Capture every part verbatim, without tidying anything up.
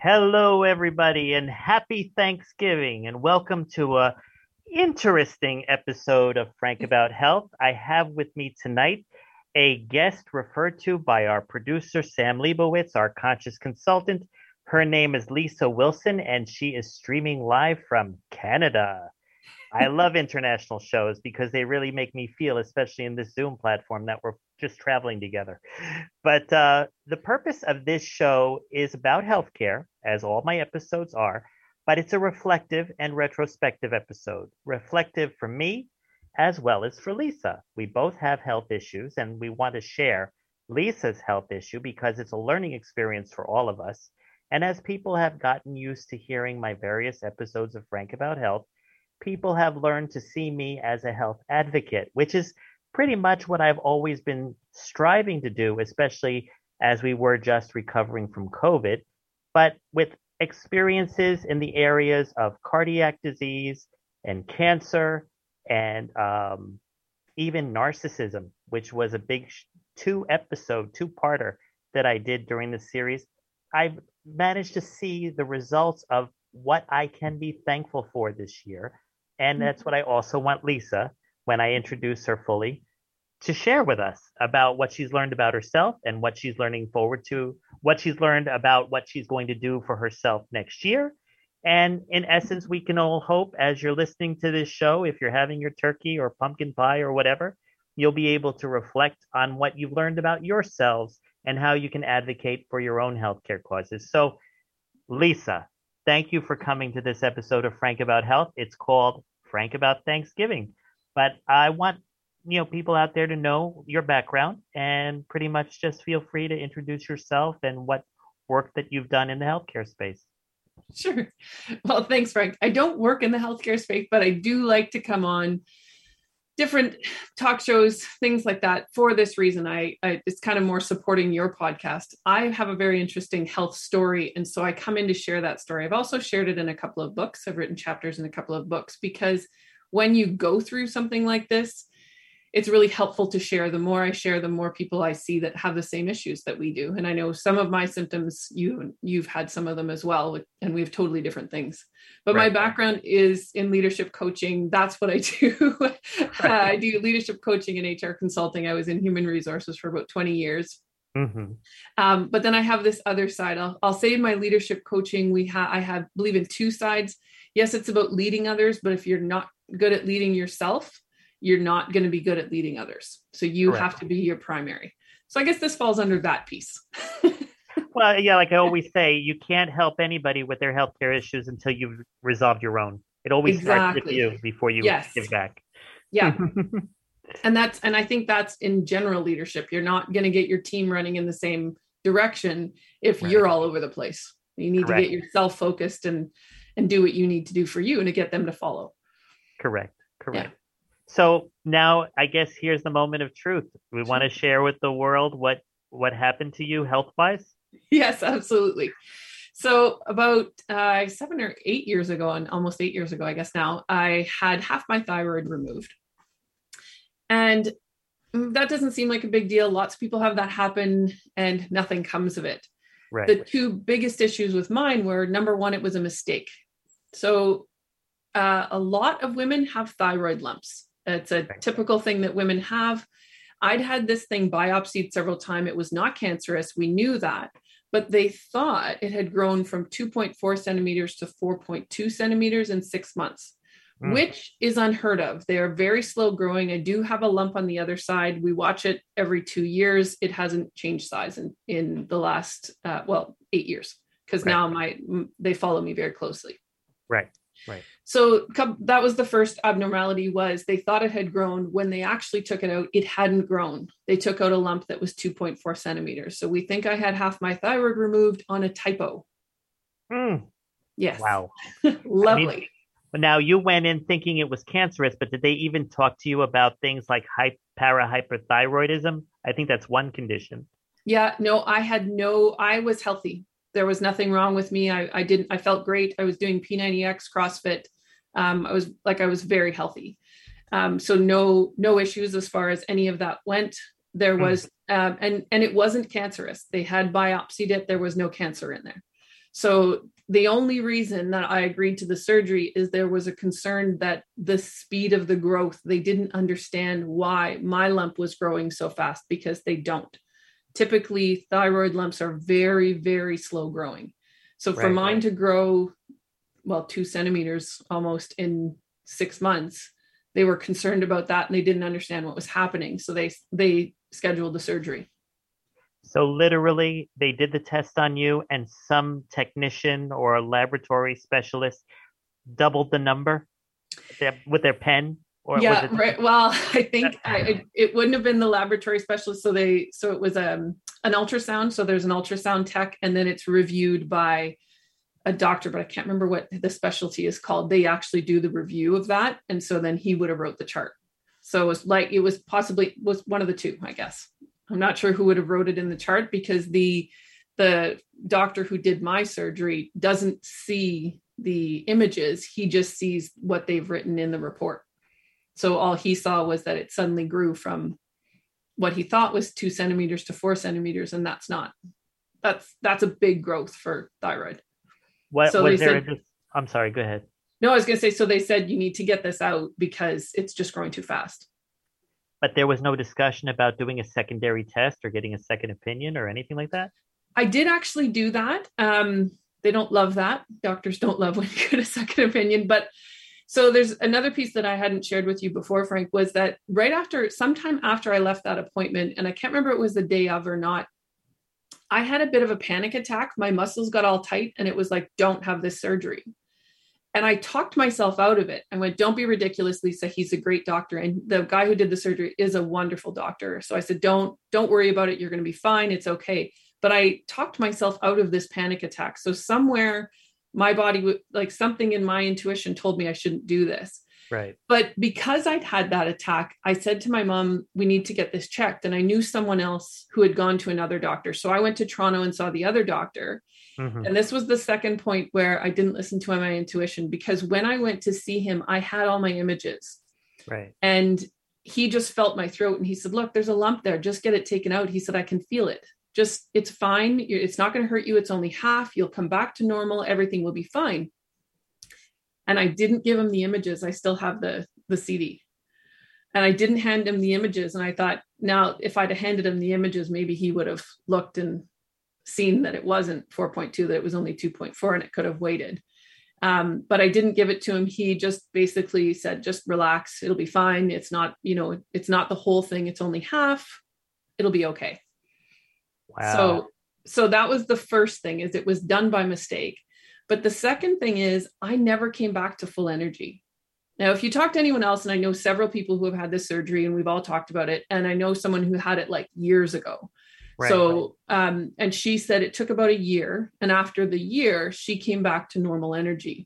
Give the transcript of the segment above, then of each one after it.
Hello, everybody, and happy Thanksgiving, and welcome to a interesting episode of Frank About Health. I have with me tonight a guest referred to by our producer, Sam Leibowitz, our conscious consultant. Her name is Lisa Wilson, and she is streaming live from Canada. I love international shows because they really make me feel, especially in this Zoom platform, that we're just traveling together. But uh, the purpose of this show is about healthcare, as all my episodes are, but it's a reflective and retrospective episode. Reflective for me as well as for Lisa. We both have health issues, and we want to share Lisa's health issue because it's a learning experience for all of us. And as people have gotten used to hearing my various episodes of Frank About Health, people have learned to see me as a health advocate, which is pretty much what I've always been striving to do, especially as we were just recovering from COVID, but with experiences in the areas of cardiac disease and cancer and um, even narcissism, which was a big two episode, two parter that I did during the series. I've managed to see the results of what I can be thankful for this year. And that's what I also want Lisa, when I introduce her fully, to share with us about what she's learned about herself and what she's learning forward to, what she's learned about what she's going to do for herself next year. And in essence, we can all hope as you're listening to this show, if you're having your turkey or pumpkin pie or whatever, you'll be able to reflect on what you've learned about yourselves and how you can advocate for your own healthcare causes. So, Lisa, thank you for coming to this episode of Frank About Health. It's called Frank About Thanksgiving. But I want, you know, people out there to know your background and pretty much just feel free to introduce yourself and what work that you've done in the healthcare space. Sure. Well, thanks, Frank. I don't work in the healthcare space, but I do like to come on different talk shows, things like that. For this reason, I, I it's kind of more supporting your podcast. I have a very interesting health story, and so I come in to share that story. I've also shared it in a couple of books. I've written chapters in a couple of books because when you go through something like this, it's really helpful to share. The more I share, the more people I see that have the same issues that we do. And I know some of my symptoms, you, you've had some of them as well, and we have totally different things. But right. My background is in leadership coaching. That's what I do. Right. uh, I do leadership coaching and H R consulting. I was in human resources for about twenty years. Mm-hmm. Um, but then I have this other side. I'll, I'll say in my leadership coaching, we have I have believe in two sides. Yes, it's about leading others, but if you're not good at leading yourself, you're not going to be good at leading others. So you Correct. Have to be your primary. So I guess this falls under that piece. Well, yeah, like I always say, you can't help anybody with their healthcare issues until you've resolved your own. It always exactly. starts with you before you yes. give back. Yeah. and that's, and I think that's in general leadership. You're not going to get your team running in the same direction if right. you're all over the place. You need Correct. To get yourself focused and, and do what you need to do for you and to get them to follow. Correct. Correct. Yeah. So now I guess here's the moment of truth. We sure. want to share with the world what, what happened to you health-wise? Yes, absolutely. So about uh, seven or eight years ago, and almost eight years ago, I guess now, I had half my thyroid removed. And that doesn't seem like a big deal. Lots of people have that happen and nothing comes of it. Right. The two biggest issues with mine were, number one, it was a mistake. So uh, a lot of women have thyroid lumps. It's a typical thing that women have. I'd had this thing biopsied several times. It was not cancerous. We knew that, but they thought it had grown from two point four centimeters to four point two centimeters in six months, mm. which is unheard of. They are very slow growing. I do have a lump on the other side. We watch it every two years. It hasn't changed size in, in the last, uh, well, eight years, because right. now my they follow me very closely. Right. Right. So that was the first abnormality, was they thought it had grown. When they actually took it out, it hadn't grown. They took out a lump that was two point four centimeters. So we think I had half my thyroid removed on a typo. Mm. Yes. Wow. Lovely. I mean, now you went in thinking it was cancerous, but did they even talk to you about things like hy- parahyperthyroidism? I think that's one condition. Yeah, no, I had no, I was healthy. There was nothing wrong with me. I, I didn't, I felt great. I was doing P ninety X CrossFit. Um, I was like, I was very healthy. Um, so no, no issues as far as any of that went. There was, um, and, and it wasn't cancerous. They had biopsied it. There was no cancer in there. So the only reason that I agreed to the surgery is there was a concern that the speed of the growth, they didn't understand why my lump was growing so fast, because they don't. Typically, thyroid lumps are very, very slow growing. So for Right, mine right. to grow, well, two centimeters almost in six months, they were concerned about that and they didn't understand what was happening. So they they scheduled the surgery. So literally, they did the test on you, and some technician or laboratory specialist doubled the number with their, with their pen, or was Yeah, it? right. Well, I think I, it, it wouldn't have been the laboratory specialist. So they, so it was um, an ultrasound. So there's an ultrasound tech, and then it's reviewed by a doctor, but I can't remember what the specialty is called. They actually do the review of that, and so then he would have wrote the chart. So it was like it was possibly was one of the two, I guess. I'm not sure who would have wrote it in the chart, because the the doctor who did my surgery doesn't see the images. He just sees what they've written in the report. So all he saw was that it suddenly grew from what he thought was two centimeters to four centimeters. And that's not, that's, that's a big growth for thyroid. What So was they there? said, A, I'm sorry. Go ahead. no, I was going to say, so they said, you need to get this out because it's just growing too fast. But there was no discussion about doing a secondary test or getting a second opinion or anything like that? I did actually do that. Um, they don't love that. Doctors don't love when you get a second opinion. But so there's another piece that I hadn't shared with you before, Frank, was that right after, sometime after I left that appointment, and I can't remember if it was the day of or not, I had a bit of a panic attack. My muscles got all tight and it was like, don't have this surgery. And I talked myself out of it. I went, don't be ridiculous, Lisa. He's a great doctor. And the guy who did the surgery is a wonderful doctor. So I said, don't, don't worry about it. You're going to be fine. It's okay. But I talked myself out of this panic attack. So somewhere my body, like something in my intuition told me I shouldn't do this. Right. But because I'd had that attack, I said to my mom, we need to get this checked. And I knew someone else who had gone to another doctor. So I went to Toronto and saw the other doctor. Mm-hmm. And this was the second point where I didn't listen to my intuition, because when I went to see him, I had all my images. Right. And he just felt my throat and he said, look, there's a lump there. Just get it taken out. He said, I can feel it. Just, it's fine. It's not going to hurt you. It's only half. You'll come back to normal. Everything will be fine. And I didn't give him the images. I still have the, the C D. And I didn't hand him the images. And I thought, now, if I'd have handed him the images, maybe he would have looked and seen that it wasn't four point two, that it was only two point four, and it could have waited. Um, but I didn't give it to him. He just basically said, just relax. It'll be fine. It's not, you know, it's not the whole thing. It's only half. It'll be okay. Wow. So, so that was the first thing, is it was done by mistake. But the second thing is I never came back to full energy. Now, if you talk to anyone else, and I know several people who have had this surgery and we've all talked about it, and I know someone who had it like years ago. Right, so, right. Um, and she said it took about a year. And after the year, she came back to normal energy.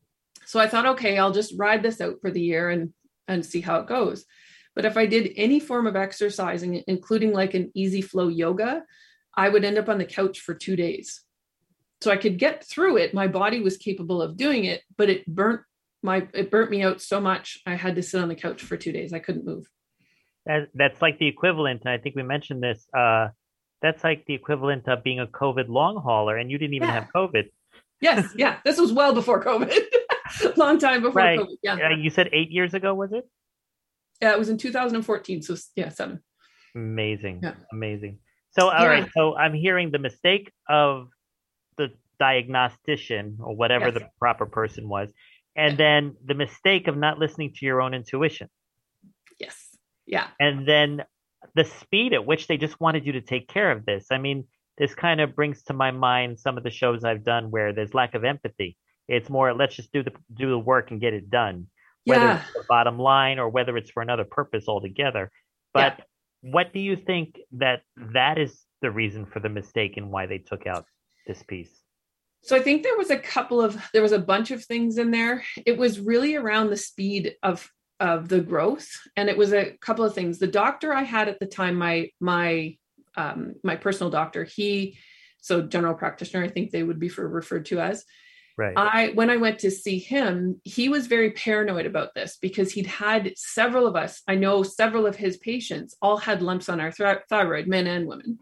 So I thought, okay, I'll just ride this out for the year and, and see how it goes. But if I did any form of exercising, including like an easy flow yoga, I would end up on the couch for two days. So I could get through it. My body was capable of doing it, but it burnt my, it burnt me out so much. I had to sit on the couch for two days. I couldn't move. That, that's like the equivalent. And I think we mentioned this. Uh, that's like the equivalent of being a COVID long hauler, and you didn't even yeah. have COVID. Yes. Yeah. This was well before COVID. Long time before right. COVID. Yeah. Uh, you said eight years ago, was it? Yeah, it was in two thousand fourteen. So yeah, seven. Amazing. Yeah. Amazing. So, all yeah. right. So I'm hearing the mistake of the diagnostician, or whatever yes. the proper person was, and yeah. then the mistake of not listening to your own intuition. Yes. Yeah. And then the speed at which they just wanted you to take care of this. I mean, this kind of brings to my mind some of the shows I've done where there's lack of empathy. It's more, let's just do the do the work and get it done, whether yeah. it's the bottom line or whether it's for another purpose altogether. But yeah. what do you think that that is the reason for the mistake and why they took out this piece? So I think there was a couple of, there was a bunch of things in there. It was really around the speed of of the growth. And it was a couple of things. The doctor I had at the time, my, my, um, my personal doctor, he, so general practitioner, I think they would be for, referred to as, right. I, when I went to see him, he was very paranoid about this because he'd had several of us, I know several of his patients all had lumps on our th- thyroid, men and women.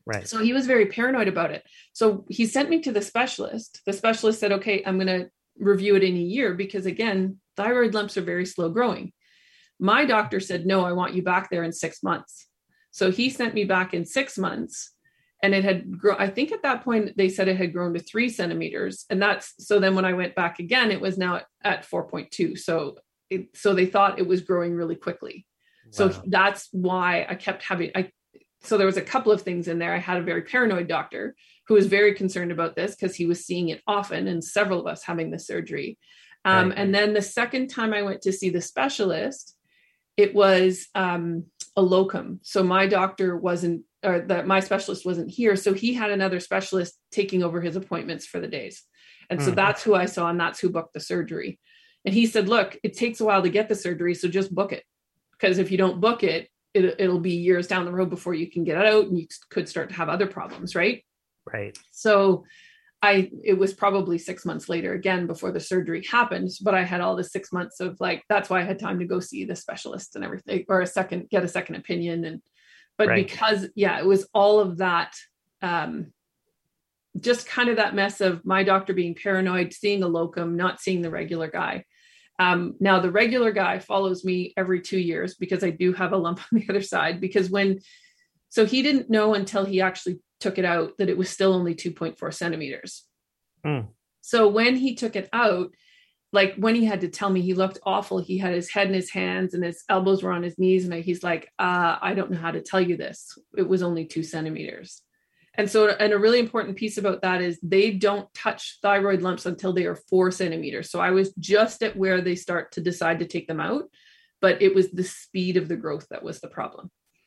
Right. So he was very paranoid about it. So he sent me to the specialist. The specialist said, okay, I'm going to review it in a year because, again, thyroid lumps are very slow growing. My doctor said, no, I want you back there in six months. So he sent me back in six months and it had grown. I think at that point they said it had grown to three centimeters. And that's, so then when I went back again, it was now at, at four point two. So it, so they thought it was growing really quickly. Wow. So that's why I kept having, I, so there was a couple of things in there. I had a very paranoid doctor who was very concerned about this because he was seeing it often and several of us having the surgery. Um, right. And then the second time I went to see the specialist, it was um, a locum. So my doctor wasn't, or that my specialist wasn't here. So he had another specialist taking over his appointments for the days. And mm. so that's who I saw and that's who booked the surgery. And he said, look, it takes a while to get the surgery. So just book it. Because if you don't book it, it, it'll be years down the road before you can get it out and you could start to have other problems. Right. Right. So I, it was probably six months later again before the surgery happened, but I had all the six months of like, that's why I had time to go see the specialist and everything, or a second, get a second opinion. And, but right. because, yeah, it was all of that, um, just kind of that mess of my doctor being paranoid, seeing a locum, not seeing the regular guy. Um, now the regular guy follows me every two years because I do have a lump on the other side, because when, so he didn't know until he actually took it out that it was still only two point four centimeters. Mm. So when he took it out, like when he had to tell me, he looked awful. He had his head in his hands and his elbows were on his knees. And he's like, uh, I don't know how to tell you this. It was only two centimeters. And so, and a really important piece about that is they don't touch thyroid lumps until they are four centimeters. So I was just at where they start to decide to take them out, but it was the speed of the growth that was the problem.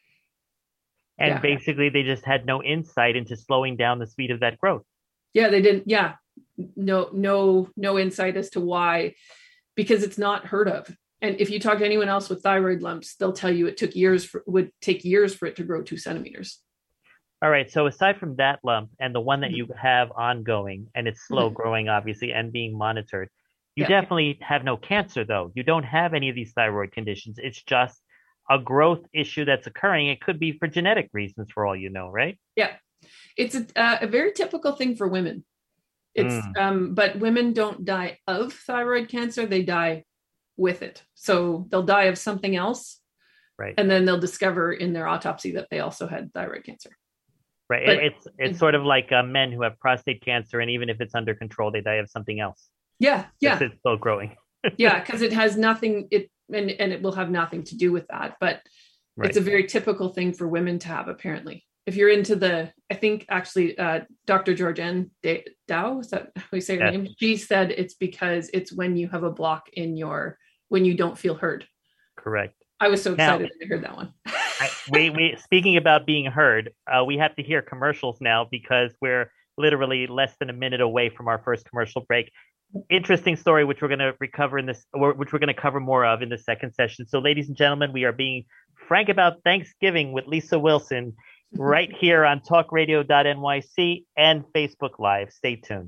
And yeah. basically they just had no insight into slowing down the speed of that growth. Yeah, they didn't. Yeah. No, no, no insight as to why, because it's not heard of. And if you talk to anyone else with thyroid lumps, they'll tell you it took years, for, would take years for it to grow two centimeters. All right. So aside from that lump and the one that you have ongoing, and it's slow mm-hmm. growing, obviously, and being monitored, you yeah. definitely have no cancer, though. You don't have any of these thyroid conditions. It's just a growth issue that's occurring. It could be for genetic reasons, for all you know, right? Yeah. It's a, uh, a very typical thing for women. It's, mm. um, but women don't die of thyroid cancer. They die with it. So they'll die of something else. Right. And then they'll discover in their autopsy that they also had thyroid cancer. Right. But it's it's it, sort of like uh, men who have prostate cancer, and even if it's under control, they die of something else. Yeah, yeah. It's still growing. yeah, because it has nothing. It and and it will have nothing to do with that. But right. it's a very typical thing for women to have. Apparently, if you're into the, I think actually, uh, Doctor Georgianne Dow, is that how we say her yes. name? She said it's because it's when you have a block in your when you don't feel heard. Correct. I was so excited now, I heard that one. I, we, we, speaking about being heard, uh, we have to hear commercials now because we're literally less than a minute away from our first commercial break. Interesting story, which we're going to recover in this, or which we're going to cover more of in the second session. So, ladies and gentlemen, we are being frank about Thanksgiving with Lisa Wilson right here on talk radio dot N Y C and Facebook Live. Stay tuned.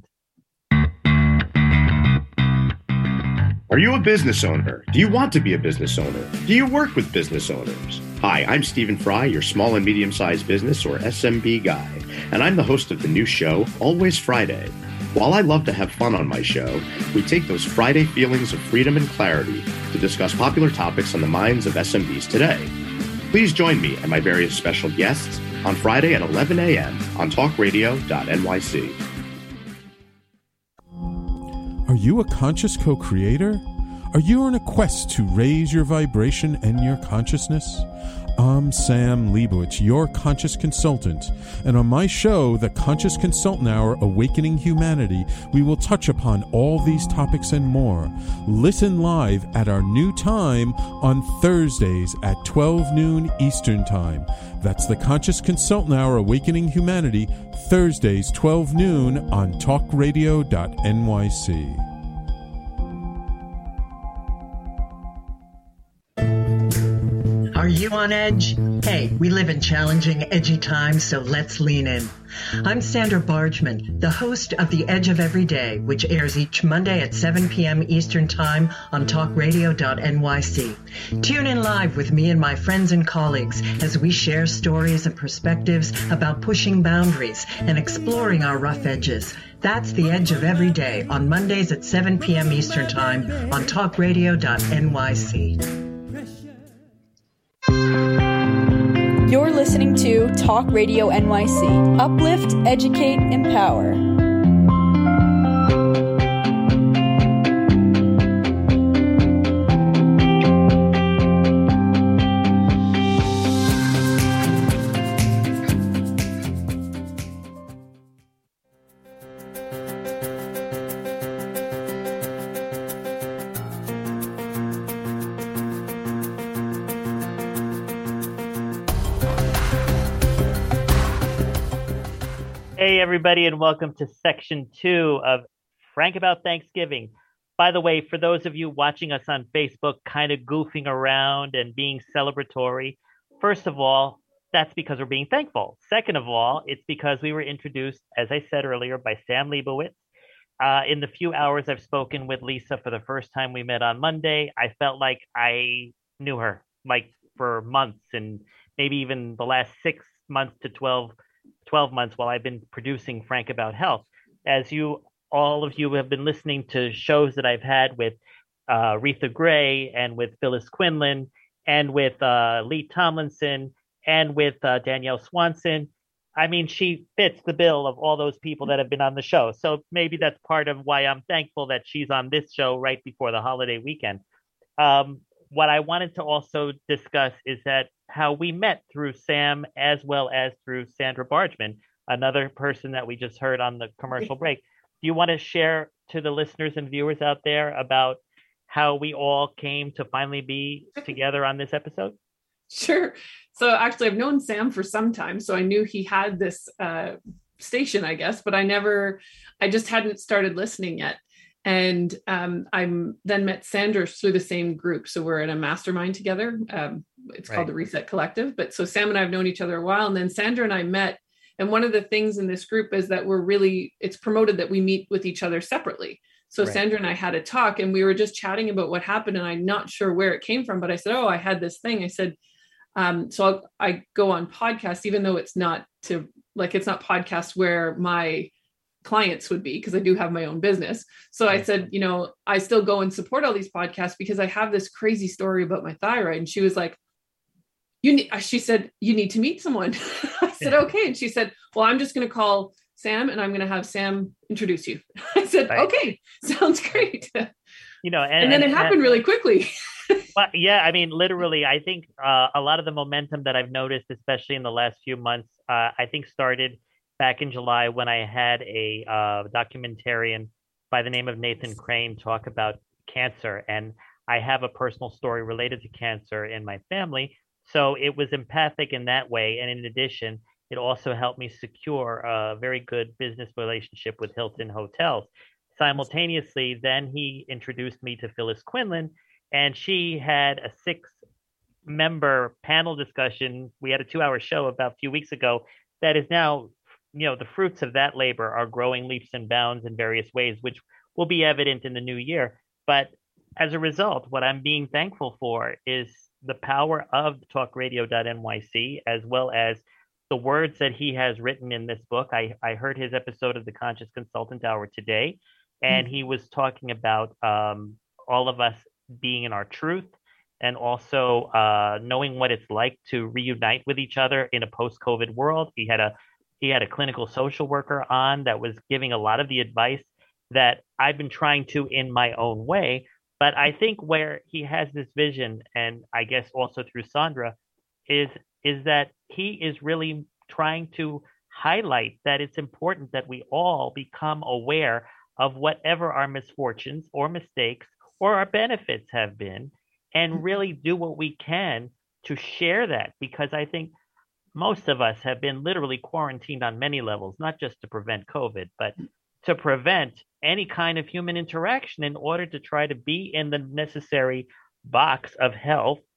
Are you a business owner? Do you want to be a business owner? Do you work with business owners? Hi, I'm Stephen Fry, your small and medium-sized business or S M B guy, and I'm the host of the new show, Always Friday. While I love to have fun on my show, we take those Friday feelings of freedom and clarity to discuss popular topics on the minds of S M Bs today. Please join me and my various special guests on Friday at eleven a.m. on talk radio dot N Y C. Are you a conscious co-creator? Are you on a quest to raise your vibration and your consciousness? I'm Sam Leibowitz, your conscious consultant, and on my show, The Conscious Consultant Hour, Awakening Humanity, we will touch upon all these topics and more. Listen live at our new time on Thursdays at twelve noon Eastern Time. That's The Conscious Consultant Hour, Awakening Humanity, Thursdays, twelve noon on talk radio dot N Y C. Are you on edge? Hey, Hey, we live in challenging, edgy times, so let's lean in. I'm Sandra Bargman, the host of The Edge of Every Day, which airs each Monday at seven p.m. Eastern Time on talk radio dot N Y C. Tune in live with me and my friends and colleagues as we share stories and perspectives about pushing boundaries and exploring our rough edges. That's The Edge of Every Day on Mondays at seven p.m. Eastern Time on talk radio dot N Y C. You're listening to Talk Radio N Y C. Uplift, educate, empower. Hey, everybody, and welcome to section two of Frank About Thanksgiving. By the way, for those of you watching us on Facebook, kind of goofing around and being celebratory, first of all, that's because we're being thankful. Second of all, it's because we were introduced, as I said earlier, by Sam Leibowitz. Uh, in the few hours I've spoken with Lisa for the first time we met on Monday, I felt like I knew her, like for months and maybe even the last six months to twelve twelve months while I've been producing Frank About Health. As you, all of you have been listening to shows that I've had with uh, Retha Gray and with Phyllis Quinlan and with uh, Lee Tomlinson and with uh, Danielle Swanson. I mean, she fits the bill of all those people that have been on the show. So maybe that's part of why I'm thankful that she's on this show right before the holiday weekend. Um, what I wanted to also discuss is that how we met through Sam as well as through Sandra Bargman, another person that we just heard on the commercial break. Do you want to share to the listeners and viewers out there about how we all came to finally be together on this episode? Sure. So actually, I've known Sam for some time, so I knew he had this uh, station, I guess, but I never, I just hadn't started listening yet. And um, I'm then met Sandra through the same group. So we're in a mastermind together. Um, it's right. called the Reset Collective. But so Sam and I have known each other a while. And then Sandra and I met. And one of the things in this group is that we're really, it's promoted that we meet with each other separately. So right. Sandra and I had a talk and we were just chatting about what happened. And I'm not sure where it came from, but I said, oh, I had this thing. I said, um, so I'll, I go on podcasts, even though it's not to like, it's not podcast where my clients would be, because I do have my own business. So I said, you know, I still go and support all these podcasts because I have this crazy story about my thyroid. And she was like, you need, she said, you need to meet someone. I said, yeah. Okay. And she said, well, I'm just going to call Sam and I'm going to have Sam introduce you. I said, right. Okay, sounds great. You know, and, and then and, it happened and, really quickly. Well, yeah, I mean, literally, I think uh, a lot of the momentum that I've noticed, especially in the last few months, uh, I think started back in July when I had a uh, documentarian by the name of Nathan Crane talk about cancer. And I have a personal story related to cancer in my family. So it was empathic in that way. And in addition, it also helped me secure a very good business relationship with Hilton Hotels. Simultaneously, then he introduced me to Phyllis Quinlan, and she had a six member panel discussion. We had a two hour show about a few weeks ago that is now, you know, the fruits of that labor are growing leaps and bounds in various ways, which will be evident in the new year. But as a result, what I'm being thankful for is the power of talk radio dot N Y C, as well as the words that he has written in this book. I, I heard his episode of the Conscious Consultant Hour today, and mm-hmm. he was talking about um, all of us being in our truth, and also uh, knowing what it's like to reunite with each other in a post-COVID world. He had a He had a clinical social worker on that was giving a lot of the advice that I've been trying to in my own way. But I think where he has this vision, and I guess also through Sandra, is is that he is really trying to highlight that it's important that we all become aware of whatever our misfortunes or mistakes or our benefits have been, and really do what we can to share that. Because I think most of us have been literally quarantined on many levels, not just to prevent COVID, but to prevent any kind of human interaction in order to try to be in the necessary box of health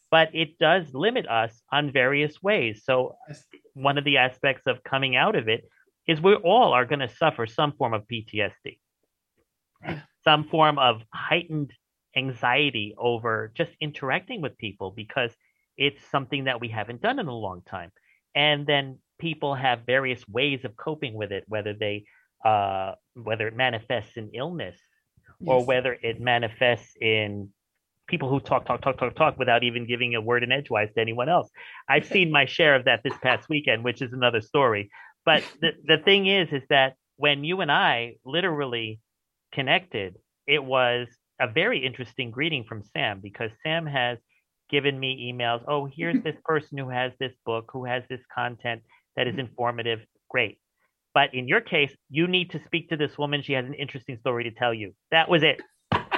but it does limit us on various ways. So one of the aspects of coming out of it is we all are going to suffer some form of P T S D, some form of heightened anxiety over just interacting with people because it's something that we haven't done in a long time. And then people have various ways of coping with it, whether they, uh, whether it manifests in illness or Yes. whether it manifests in people who talk, talk, talk, talk, talk without even giving a word in edgewise to anyone else. I've seen my share of that this past weekend, which is another story. But the, the thing is, is that when you and I literally connected, it was a very interesting greeting from Sam, because Sam has given me emails. Oh, here's this person who has this book, who has this content that is informative. Great. But in your case, you need to speak to this woman. She has an interesting story to tell you. That was it.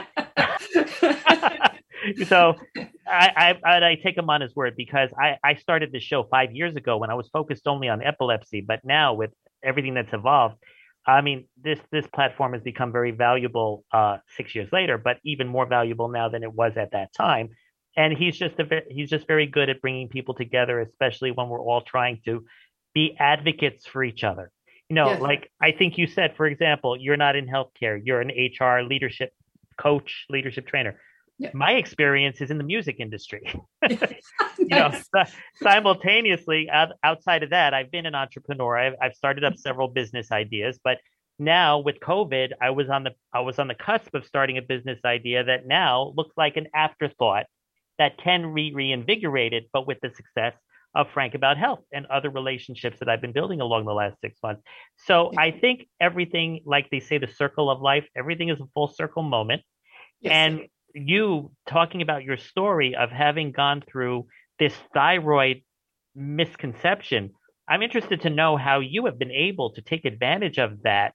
So I, I, I take him on his word, because I, I started this show five years ago when I was focused only on epilepsy. But now with everything that's evolved, I mean, this this platform has become very valuable uh, six years later, but even more valuable now than it was at that time. And he's just a he's just very good at bringing people together, especially when we're all trying to be advocates for each other. You know, Yes. like I think you said, for example, you're not in healthcare, you're an H R leadership coach, leadership trainer. Yeah. My experience is in the music industry. You know, Yes. si- simultaneously, out, outside of that, I've been an entrepreneur. I've, I've started up several business ideas, but now with COVID, I was on the I was on the cusp of starting a business idea that now looks like an afterthought that can be reinvigorated, but with the success of Frank About Health and other relationships that I've been building along the last six months. So I think everything, like they say, the circle of life, everything is a full circle moment. Yes. And you talking about your story of having gone through this thyroid misconception, I'm interested to know how you have been able to take advantage of that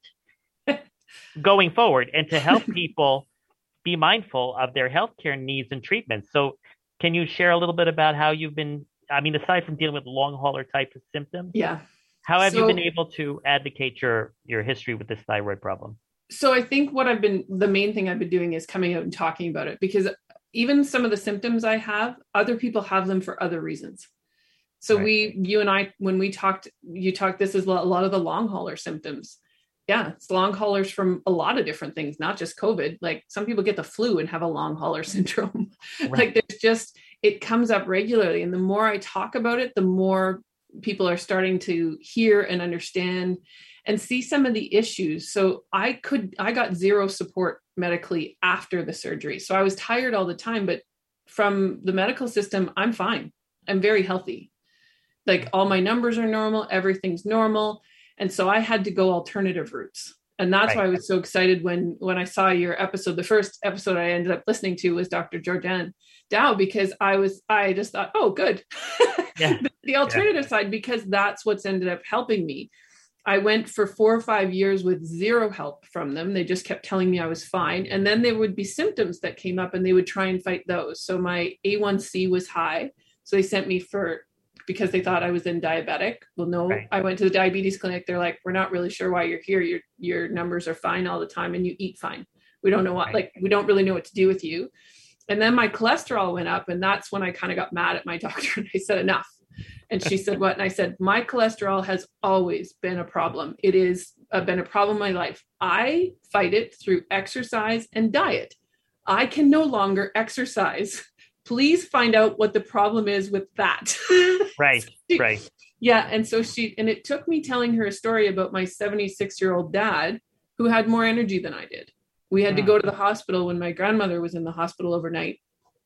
going forward and to help people be mindful of their healthcare needs and treatments. So can you share a little bit about how you've been, I mean, aside from dealing with long hauler type of symptoms, Yeah. how have you So- been able to advocate your your history with this thyroid problem? So I think what I've been, the main thing I've been doing is coming out and talking about it, because even some of the symptoms I have, other people have them for other reasons. So Right. we, you and I, when we talked, you talked, this is a lot of the long hauler symptoms. Yeah. It's long haulers from a lot of different things, not just COVID. Like some people get the flu and have a long hauler syndrome. Right. Like there's just, it comes up regularly. And the more I talk about it, the more people are starting to hear and understand and see some of the issues. So I could, I got zero support medically after the surgery. So I was tired all the time, but from the medical system, I'm fine. I'm very healthy. Like all my numbers are normal, everything's normal. And so I had to go alternative routes. And that's Right. why I was so excited when, when I saw your episode. The first episode I ended up listening to was Doctor Georgianne Dow, because I was, I just thought, oh, good. Yeah. the, the alternative side, because that's what's ended up helping me. I went for four or five years with zero help from them. They just kept telling me I was fine. And then there would be symptoms that came up and they would try and fight those. So my A one C was high. So they sent me for, because they thought I was in diabetic. Well, no, Right. I went to the diabetes clinic. They're like, we're not really sure why you're here. Your, your numbers are fine all the time and you eat fine. We don't know what, Right. like, we don't really know what to do with you. And then my cholesterol went up, and that's when I kind of got mad at my doctor and I said, enough. And she said, what? And I said, my cholesterol has always been a problem. It is uh, been a problem in my life. I fight it through exercise and diet. I can no longer exercise. Please find out what the problem is with that. Right, right. Yeah. And so she, and it took me telling her a story about my seventy-six year old dad who had more energy than I did. We had to Hmm. go to the hospital when my grandmother was in the hospital overnight.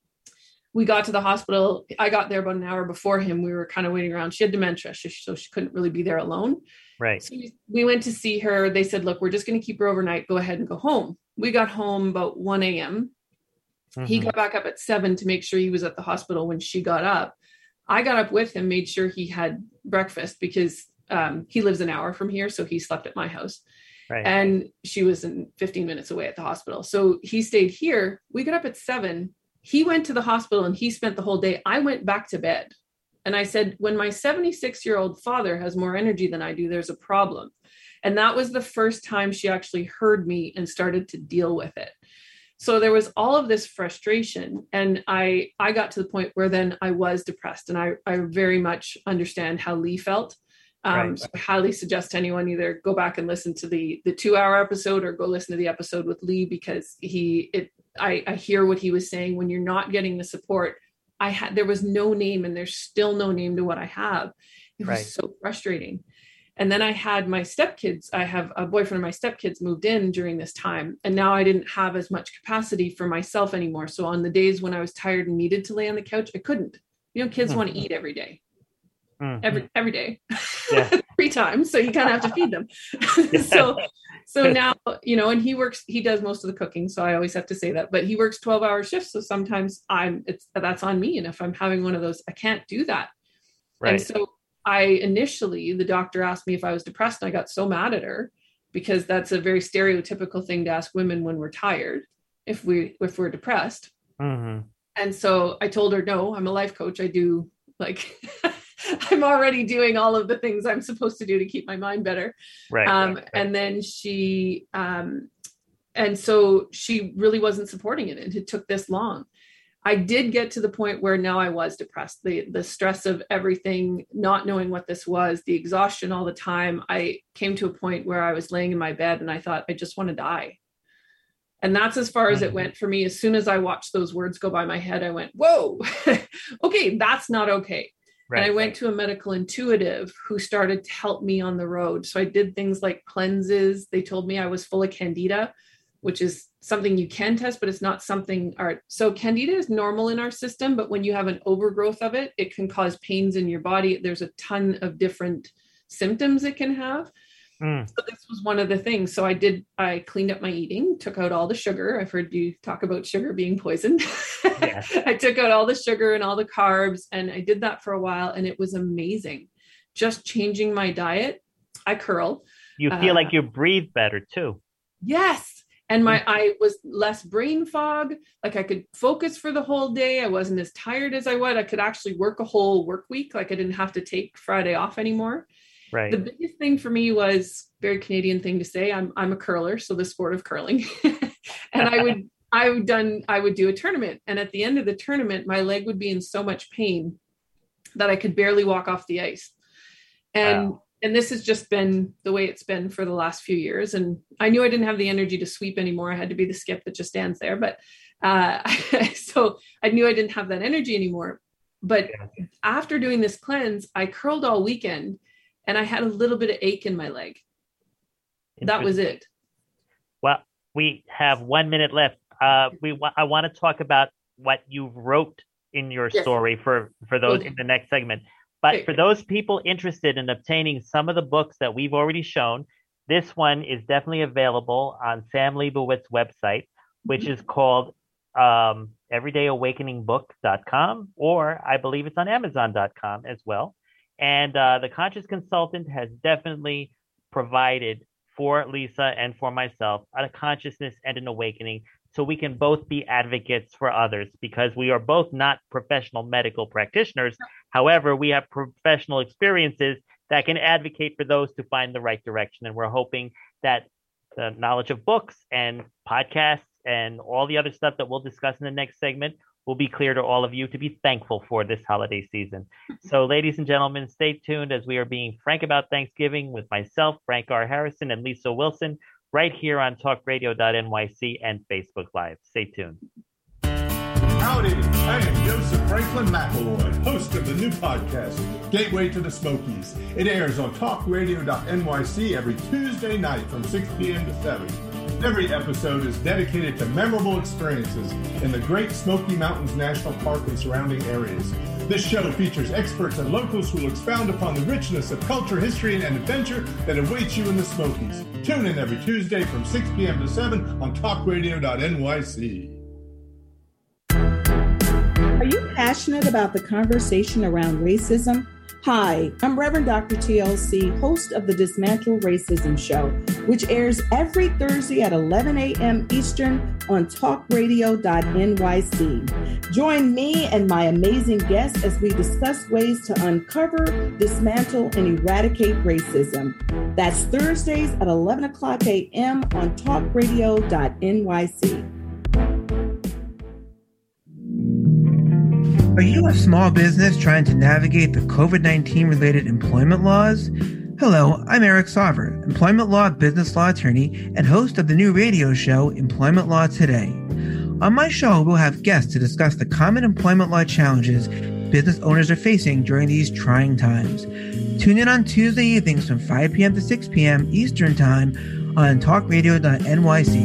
We got to the hospital. I got there about an hour before him. We were kind of waiting around. She had dementia, so she, so she couldn't really be there alone. Right. So we- we went to see her. They said, look, we're just going to keep her overnight. Go ahead and go home. We got home about one a.m. He Mhm. got back up at seven to make sure he was at the hospital when she got up. I got up with him, made sure he had breakfast, because um, he lives an hour from here. So he slept at my house. Right. And she was in fifteen minutes away at the hospital. So he stayed here. We got up at seven. He went to the hospital and he spent the whole day. I went back to bed. And I said, when my seventy-six year old father has more energy than I do, there's a problem. And that was the first time she actually heard me and started to deal with it. So there was all of this frustration, and I I got to the point where then I was depressed, and I I very much understand how Lee felt. Um, right. So I highly suggest to anyone either go back and listen to the the two hour episode or go listen to the episode with Lee, because he it I, I hear what he was saying. When you're not getting the support, I had there was no name, and there's still no name to what I have. It was right. so frustrating. And then I had my stepkids. I have a boyfriend, and my stepkids moved in during this time, and now I didn't have as much capacity for myself anymore. So on the days when I was tired and needed to lay on the couch, I couldn't. You know, kids mm-hmm. want to eat every day. Mm-hmm. every every day yeah. Three times, so you kind of have to feed them. Yeah. so so now, you know, and he works he does most of the cooking, so I always have to say that, but he works twelve hour shifts, so sometimes I'm it's that's on me, and if I'm having one of those, I can't do that. Right. And so I initially the doctor asked me if I was depressed, and I got so mad at her, because that's a very stereotypical thing to ask women when we're tired, if we if we're depressed. Mm-hmm. And so I told her, no, I'm a life coach. I do like I'm already doing all of the things I'm supposed to do to keep my mind better. Right, um, right, right. And then she, um, and so she really wasn't supporting it. And it took this long. I did get to the point where now I was depressed. The, the stress of everything, not knowing what this was, the exhaustion all the time. I came to a point where I was laying in my bed and I thought, I just want to die. And that's as far as it went for me. As soon as I watched those words go by my head, I went, whoa, okay, that's not okay. Right, and I went right. to a medical intuitive who started to help me on the road. So I did things like cleanses. They told me I was full of candida, which is something you can test, but it's not something. Our, so candida is normal in our system, but when you have an overgrowth of it, it can cause pains in your body. There's a ton of different symptoms it can have. Mm. So this was one of the things. So I did, I cleaned up my eating, took out all the sugar. I've heard you talk about sugar being poison. Yes. I took out all the sugar and all the carbs, and I did that for a while, and it was amazing. Just changing my diet. I curl. You feel uh, like you breathe better too. Yes. And my, I was less brain fog. Like I could focus for the whole day. I wasn't as tired as I would. I could actually work a whole work week. Like I didn't have to take Friday off anymore. Right. The biggest thing for me was very Canadian thing to say. I'm I'm a curler, so the sport of curling, and I would I would done I would do a tournament, and at the end of the tournament, my leg would be in so much pain that I could barely walk off the ice, and wow. and this has just been the way it's been for the last few years. And I knew I didn't have the energy to sweep anymore. I had to be the skip that just stands there, but uh, so I knew I didn't have that energy anymore. But yeah. after doing this cleanse, I curled all weekend. And I had a little bit of ache in my leg. That was it. Well, we have one minute left. Uh, we wa- I want to talk about what you wrote in your yes. story for, for those okay. in the next segment. But okay. for those people interested in obtaining some of the books that we've already shown, this one is definitely available on Sam Leibowitz's website, which mm-hmm. is called um, everyday awakening book dot com, or I believe it's on amazon dot com as well. And uh, the Conscious Consultant has definitely provided for Lisa and for myself a consciousness and an awakening, so we can both be advocates for others, because we are both not professional medical practitioners. However, we have professional experiences that can advocate for those to find the right direction. And we're hoping that the knowledge of books and podcasts and all the other stuff that we'll discuss in the next segment will be clear to all of you to be thankful for this holiday season. So, ladies and gentlemen, stay tuned as we are being frank about Thanksgiving with myself, Frank R. Harrison, and Lisa Wilson, right here on talk radio dot N Y C and Facebook Live. Stay tuned. Howdy, I am Joseph Franklin McElroy, host of the new podcast, Gateway to the Smokies. It airs on talk radio dot N Y C every Tuesday night from six p.m. to seven. Every episode is dedicated to memorable experiences in the Great Smoky Mountains National Park and surrounding areas. This show features experts and locals who will expound upon the richness of culture, history, and adventure that awaits you in the Smokies. Tune in every Tuesday from six p.m. to seven on talk radio dot N Y C. Are you passionate about the conversation around racism? Hi, I'm Reverend Doctor T L C, host of the Dismantle Racism Show, which airs every Thursday at eleven a.m. Eastern on talk radio dot N Y C. Join me and my amazing guests as we discuss ways to uncover, dismantle, and eradicate racism. That's Thursdays at eleven o'clock a.m. on talk radio dot N Y C. Are you a small business trying to navigate the COVID nineteen related employment laws? Hello, I'm Eric Sauver, employment law business law attorney and host of the new radio show, Employment Law Today. On my show, we'll have guests to discuss the common employment law challenges business owners are facing during these trying times. Tune in on Tuesday evenings from five p.m. to six p.m. Eastern Time on talk radio dot N Y C.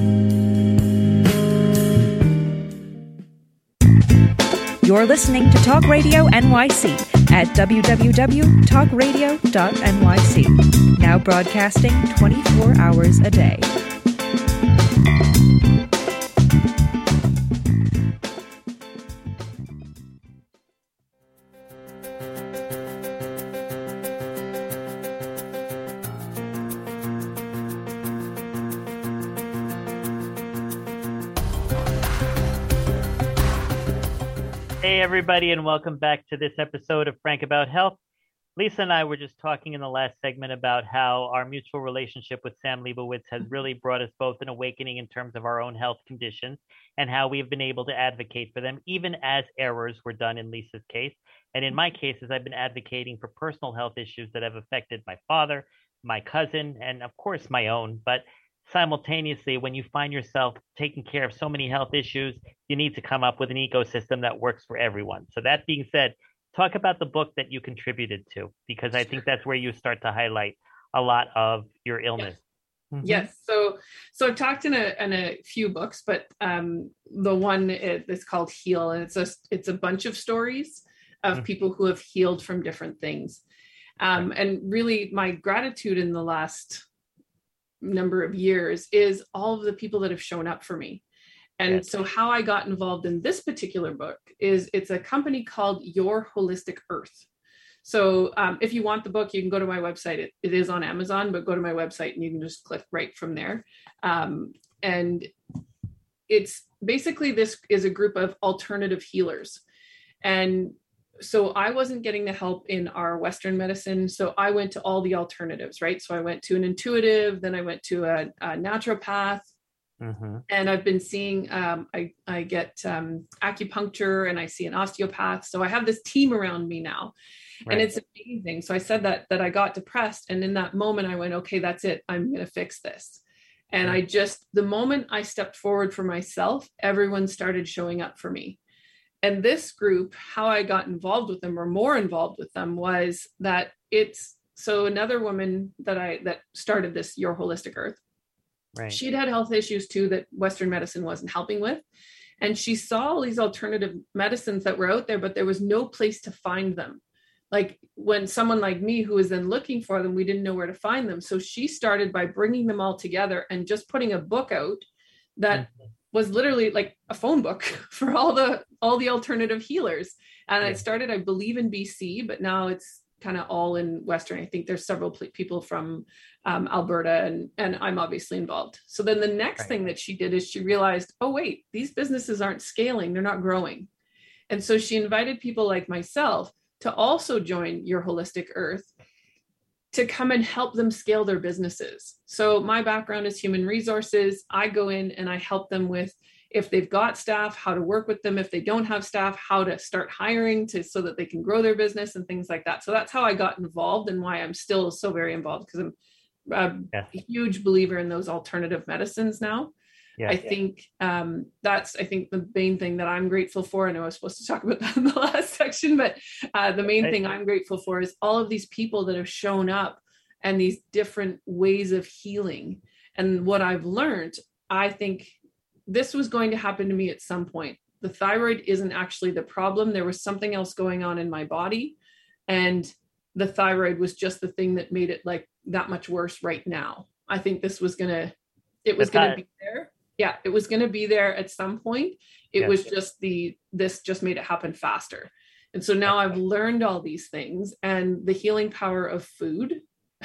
You're listening to Talk Radio N Y C at w w w dot talk radio dot N Y C. Now broadcasting twenty-four hours a day. Hey, everybody, and welcome back to this episode of Frank About Health. Lisa and I were just talking in the last segment about how our mutual relationship with Sam Leibowitz has really brought us both an awakening in terms of our own health conditions and how we've been able to advocate for them, even as errors were done in Lisa's case. And in my case, as I've been advocating for personal health issues that have affected my father, my cousin, and of course my own. But simultaneously, when you find yourself taking care of so many health issues, you need to come up with an ecosystem that works for everyone. So that being said, talk about the book that you contributed to, because I think that's where you start to highlight a lot of your illness. Yes. Mm-hmm. Yes. So, so I've talked in a, in a few books, but um, the one is called Heal, and it's a, it's a bunch of stories of mm-hmm. people who have healed from different things. Um, right. And really my gratitude in the last number of years is all of the people that have shown up for me. And yes. so how I got involved in this particular book is it's a company called Your Holistic Earth. So um, if you want the book, you can go to my website. It, it is on Amazon, but go to my website and you can just click right from there. Um, and it's basically, this is a group of alternative healers. And so I wasn't getting the help in our Western medicine. So I went to all the alternatives, right? So I went to an intuitive, then I went to a, a naturopath, mm-hmm. and I've been seeing, um, I, I get um, acupuncture, and I see an osteopath. So I have this team around me now, right. And it's amazing. So I said that, that I got depressed. And in that moment I went, okay, that's it. I'm going to fix this. And right. I just, the moment I stepped forward for myself, everyone started showing up for me. And this group, how I got involved with them or more involved with them was that it's, so another woman that I, that started this Your Holistic Earth, right. she'd had health issues too that Western medicine wasn't helping with. And she saw all these alternative medicines that were out there, but there was no place to find them. Like when someone like me who was then looking for them, we didn't know where to find them. So she started by bringing them all together and just putting a book out that mm-hmm. was literally like a phone book for all the all the alternative healers. And yeah. I started, I believe, in B C, but now it's kind of all in Western. I think there's several p- people from um, Alberta, and, and I'm obviously involved. So then the next right. thing that she did is she realized, oh, wait, these businesses aren't scaling. They're not growing. And so she invited people like myself to also join Your Holistic Earth to come and help them scale their businesses. So my background is human resources. I go in and I help them with, if they've got staff, how to work with them. If they don't have staff, how to start hiring to so that they can grow their business and things like that. So that's how I got involved and why I'm still so very involved, because I'm a yeah. huge believer in those alternative medicines now. Yeah, I yeah. think um, that's, I think the main thing that I'm grateful for, I know I was supposed to talk about that in the last section, but uh, the main thing I'm grateful for is all of these people that have shown up and these different ways of healing. And what I've learned, I think this was going to happen to me at some point. The thyroid isn't actually the problem. There was something else going on in my body. And the thyroid was just the thing that made it like that much worse right now. I think this was going to, it was going to be there. Yeah, it was going to be there at some point. It yes. was just the, this just made it happen faster. And so now I've learned all these things and the healing power of food.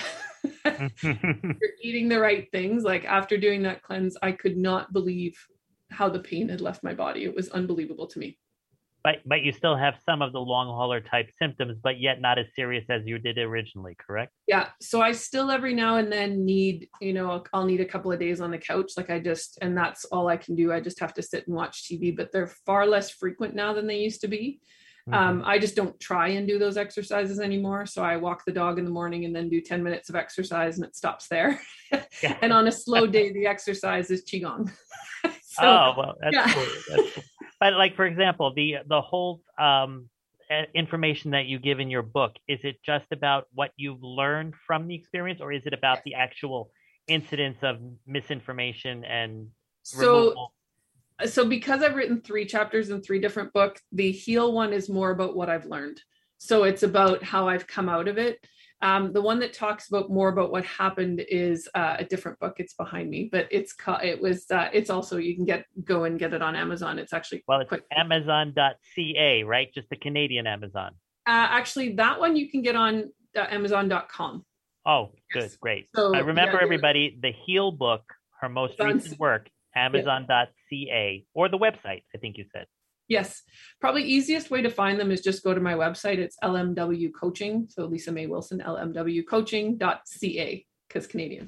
You're eating the right things. Like after doing that cleanse, I could not believe how the pain had left my body. It was unbelievable to me. But but you still have some of the long hauler type symptoms, but yet not as serious as you did originally, correct? Yeah. So I still every now and then need, you know, I'll, I'll need a couple of days on the couch. Like I just, and that's all I can do. I just have to sit and watch T V, but they're far less frequent now than they used to be. Mm-hmm. Um, I just don't try and do those exercises anymore. So I walk the dog in the morning and then do ten minutes of exercise and it stops there. Yeah. And on a slow day, the exercise is Qigong. So, oh, well, that's yeah. cool. That's cool. But like, for example, the, the whole um, information that you give in your book, is it just about what you've learned from the experience, or is it about the actual incidents of misinformation and so, removal? So because I've written three chapters in three different books, the Heal one is more about what I've learned. So it's about how I've come out of it. Um, the one that talks about more about what happened is uh, a different book. It's behind me, but it's ca- it was uh, it's also, you can get go and get it on Amazon. It's actually well, it's quick. amazon dot c a, right? Just the Canadian Amazon. Uh, actually, that one you can get on uh, amazon dot com. Oh, good, yes. Great. So, I remember yeah, everybody, the Heal book, her most recent work, amazon dot c a, yeah. Or the website, I think you said. Yes, probably easiest way to find them is just go to my website. It's L M W Coaching. So Lisa May Wilson, L M W coaching dot c a, because Canadian.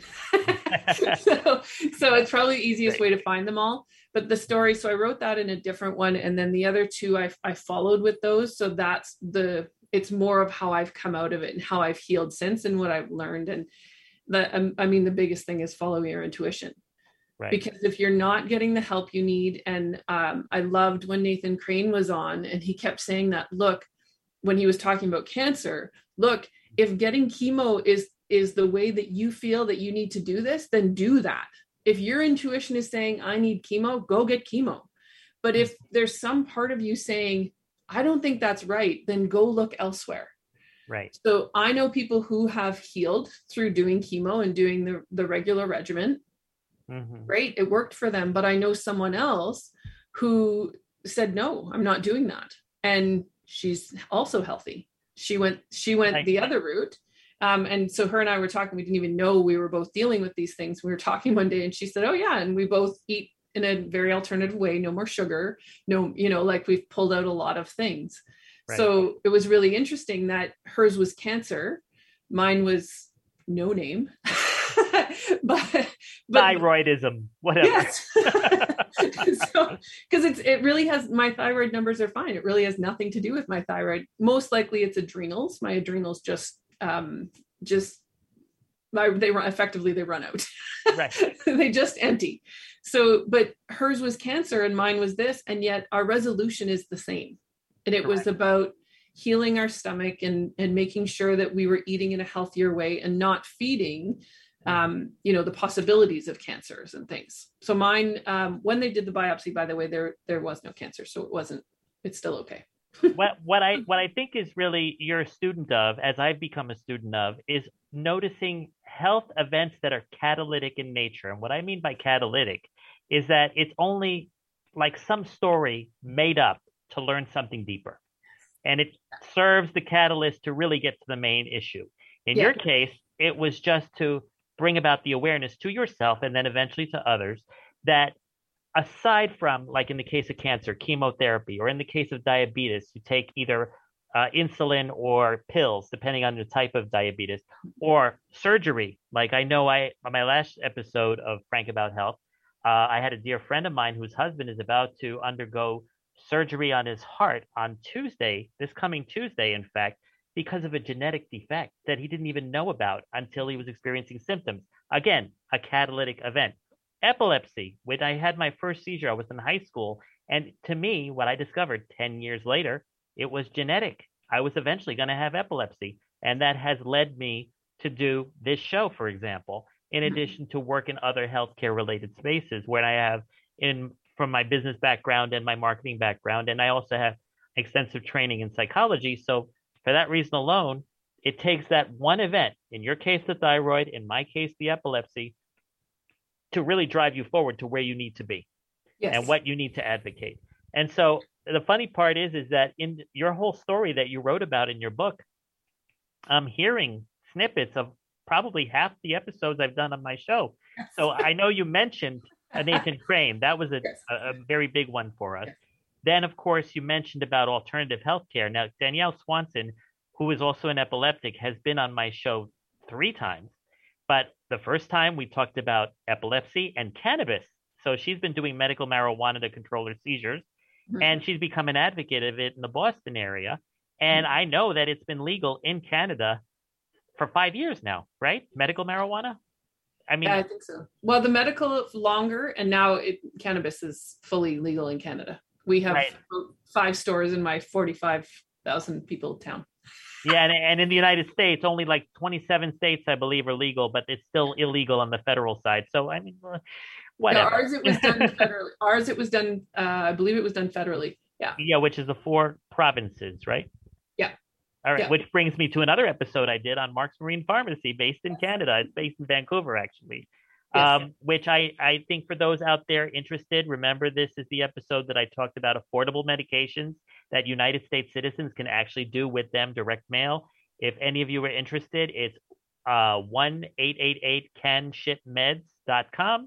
so, so it's probably the easiest Great. way to find them all. But the story, so I wrote that in a different one. And then the other two I, I followed with those. So that's the, it's more of how I've come out of it and how I've healed since and what I've learned. And the, um, I mean, the biggest thing is follow your intuition. Right. Because if you're not getting the help you need, and um, I loved when Nathan Crane was on and he kept saying that, look, when he was talking about cancer, look, if getting chemo is, is the way that you feel that you need to do this, then do that. If your intuition is saying, I need chemo, go get chemo. But if there's some part of you saying, I don't think that's right, then go look elsewhere. Right. So I know people who have healed through doing chemo and doing the, the regular regimen. Mm-hmm. Great, it worked for them. But I know someone else who said, no, I'm not doing that. And she's also healthy. She went, she went Thank the you. other route. Um, and so her and I were talking, we didn't even know we were both dealing with these things. We were talking one day and she said, oh yeah. And we both eat in a very alternative way. No more sugar, no, you know, like we've pulled out a lot of things. Right. So it was really interesting that hers was cancer. Mine was no name. but, but thyroidism, whatever. Yes. so, because it's it really has, my thyroid numbers are fine. It really has nothing to do with my thyroid. Most likely it's adrenals. My adrenals just um just they run effectively they run out. Right. They just empty. So, but hers was cancer and mine was this, and yet our resolution is the same. And it Correct. was about healing our stomach and and making sure that we were eating in a healthier way and not feeding um, you know, the possibilities of cancers and things. So mine, um, when they did the biopsy, by the way, there, there was no cancer. So it wasn't, it's still okay. what, what I, what I think is really you're a student of, as I've become a student of, is noticing health events that are catalytic in nature. And what I mean by catalytic is that it's only like some story made up to learn something deeper. And it serves the catalyst to really get to the main issue. In yeah. your case, it was just to bring about the awareness to yourself and then eventually to others that aside from, like in the case of cancer, chemotherapy, or in the case of diabetes, you take either uh, insulin or pills, depending on the type of diabetes, or surgery. Like I know I, on my last episode of Frank About Health, uh, I had a dear friend of mine whose husband is about to undergo surgery on his heart on Tuesday, this coming Tuesday, in fact, because of a genetic defect that he didn't even know about until he was experiencing symptoms. Again, a catalytic event. Epilepsy. When I had my first seizure, I was in high school. And to me, what I discovered ten years later, it was genetic. I was eventually going to have epilepsy. And that has led me to do this show, for example, in addition to work in other healthcare related spaces where I have in from my business background and my marketing background. And I also have extensive training in psychology. So for that reason alone, it takes that one event, in your case, the thyroid, in my case, the epilepsy, to really drive you forward to where you need to be yes. and what you need to advocate. And so the funny part is, is that in your whole story that you wrote about in your book, I'm hearing snippets of probably half the episodes I've done on my show. Yes. So I know you mentioned Nathan Crane. That was a, yes. a, a very big one for us. Yes. Then, of course, you mentioned about alternative healthcare. Now, Danielle Swanson, who is also an epileptic, has been on my show three times. But the first time we talked about epilepsy and cannabis. So she's been doing medical marijuana to control her seizures. Mm-hmm. And she's become an advocate of it in the Boston area. And mm-hmm. I know that it's been legal in Canada for five years now, right? Medical marijuana? I mean, yeah, I think so. Well, the medical longer, and now it, cannabis is fully legal in Canada. We have right. five stores in my forty-five thousand people town. Yeah, and, and in the United States, only like twenty-seven states, I believe, are legal, but it's still illegal on the federal side. So, I mean, whatever. No, ours, it was done federally. Ours, it was done, uh, I believe it was done federally. Yeah. Yeah, which is the four provinces, right? Yeah. All right, yeah. Which brings me to another episode I did on Mark's Marine Pharmacy, based in Canada. It's based in Vancouver, actually. Yes, um, yes. Which I, I think for those out there interested, remember this is the episode that I talked about affordable medications that United States citizens can actually do with them direct mail. If any of you are interested, it's uh, one eight eight eight can ship meds dot com.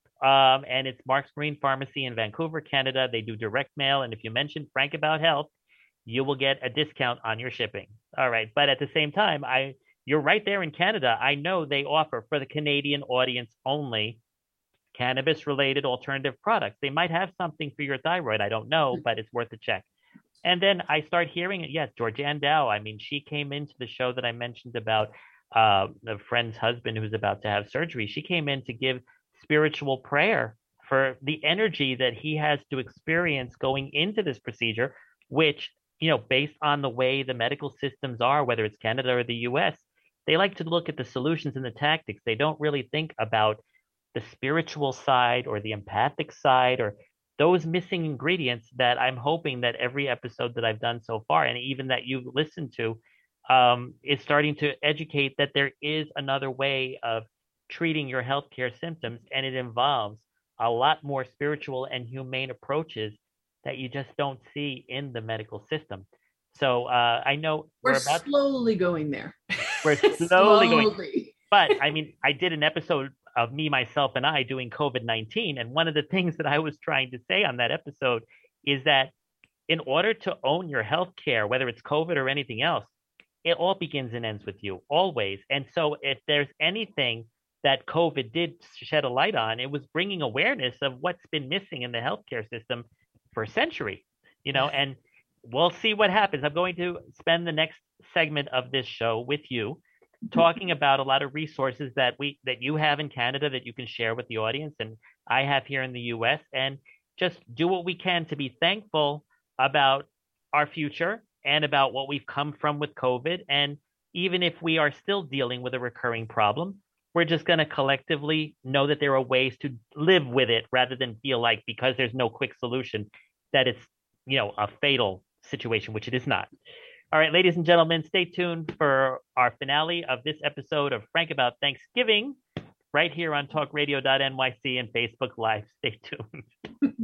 Um, and it's Mark's Marine Pharmacy in Vancouver, Canada. They do direct mail. And if you mention Frank About Health, you will get a discount on your shipping. All right. But at the same time, I you're right there in Canada. I know they offer for the Canadian audience only cannabis-related alternative products. They might have something for your thyroid. I don't know, but it's worth a check. And then I start hearing it. Yes, Georgianne Dow. I mean, she came into the show that I mentioned about uh, a friend's husband who's about to have surgery. She came in to give spiritual prayer for the energy that he has to experience going into this procedure, which, you know, based on the way the medical systems are, whether it's Canada or the U S, they like to look at the solutions and the tactics. They don't really think about the spiritual side or the empathic side or those missing ingredients that I'm hoping that every episode that I've done so far, and even that you've listened to, um, is starting to educate that there is another way of treating your healthcare symptoms, and it involves a lot more spiritual and humane approaches that you just don't see in the medical system. So uh, I know we're, we're about slowly going there. We're slowly, slowly going. But I mean, I did an episode of me, myself, and I doing COVID nineteen. And one of the things that I was trying to say on that episode is that in order to own your healthcare, whether it's COVID or anything else, it all begins and ends with you, always. And so if there's anything that COVID did shed a light on, it was bringing awareness of what's been missing in the healthcare system for a century, you know, and we'll see what happens. I'm going to spend the next segment of this show with you talking about a lot of resources that we that you have in Canada that you can share with the audience, and I have here in the U S, and just do what we can to be thankful about our future and about what we've come from with COVID. And even if we are still dealing with a recurring problem, we're just going to collectively know that there are ways to live with it rather than feel like, because there's no quick solution, that it's, you know, a fatal situation, which it is not. All right, ladies and gentlemen, stay tuned for our finale of this episode of Frank About Thanksgiving right here on talk radio dot N Y C and Facebook Live. Stay tuned.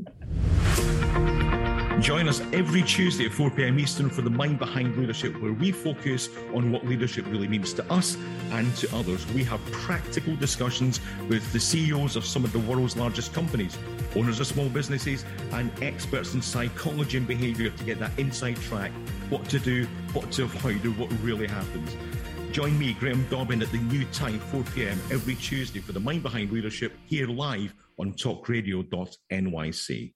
Join us every Tuesday at four p.m. Eastern for The Mind Behind Leadership, where we focus on what leadership really means to us and to others. We have practical discussions with the C E Os of some of the world's largest companies, owners of small businesses, and experts in psychology and behavior to get that inside track, what to do, what to avoid, and what really happens. Join me, Graham Dobbin, at the new time, four p.m. every Tuesday for The Mind Behind Leadership, here live on talk radio dot N Y C.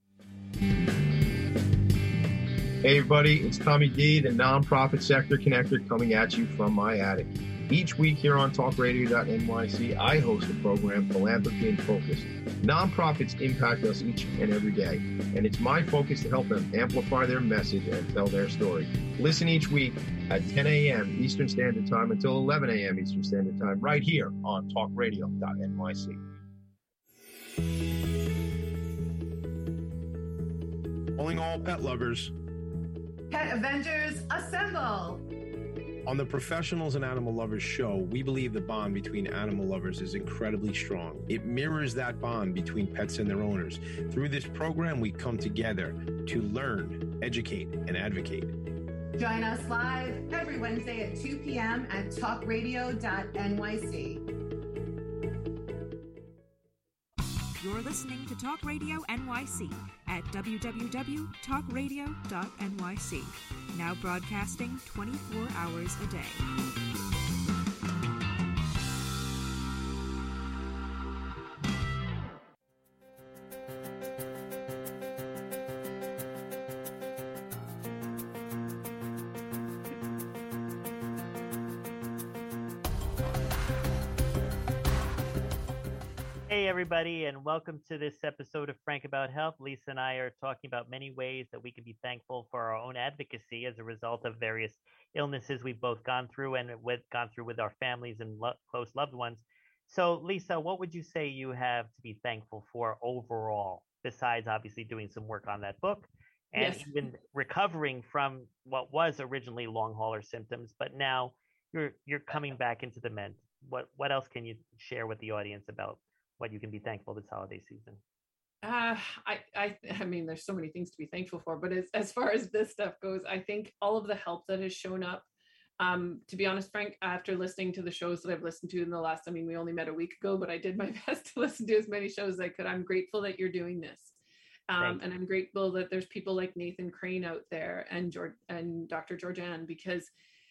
Hey everybody, it's Tommy D, the nonprofit sector connector, coming at you from my attic. Each week here on talk radio dot N Y C, I host a program, Philanthropy in Focus. Nonprofits impact us each and every day, and it's my focus to help them amplify their message and tell their story. Listen each week at ten a.m. Eastern Standard Time until eleven a.m. Eastern Standard Time, right here on talk radio dot N Y C. Calling all pet lovers. Pet Avengers, assemble! On the Professionals and Animal Lovers show, we believe the bond between animal lovers is incredibly strong. It mirrors that bond between pets and their owners. Through this program, we come together to learn, educate, and advocate. Join us live every Wednesday at two p.m. at talk radio dot N Y C. You're listening to Talk Radio N Y C at w w w dot talk radio dot N Y C. Now broadcasting twenty-four hours a day. Hey, everybody, and welcome to this episode of Frank About Health. Lisa and I are talking about many ways that we can be thankful for our own advocacy as a result of various illnesses we've both gone through and with gone through with our families and lo- close loved ones. So, Lisa, what would you say you have to be thankful for overall, besides obviously doing some work on that book and Yes. even recovering from what was originally long hauler symptoms, but now you're you're coming back into the mend. What what else can you share with the audience about what you can be thankful this holiday season? Uh, I, I, I mean, there's so many things to be thankful for, but as, as far as this stuff goes, I think all of the help that has shown up, um, to be honest, Frank, after listening to the shows that I've listened to in the last, I mean, we only met a week ago, but I did my best to listen to as many shows as I could. I'm grateful that you're doing this. Um, and I'm grateful that there's people like Nathan Crane out there and George and Doctor Georgianne, because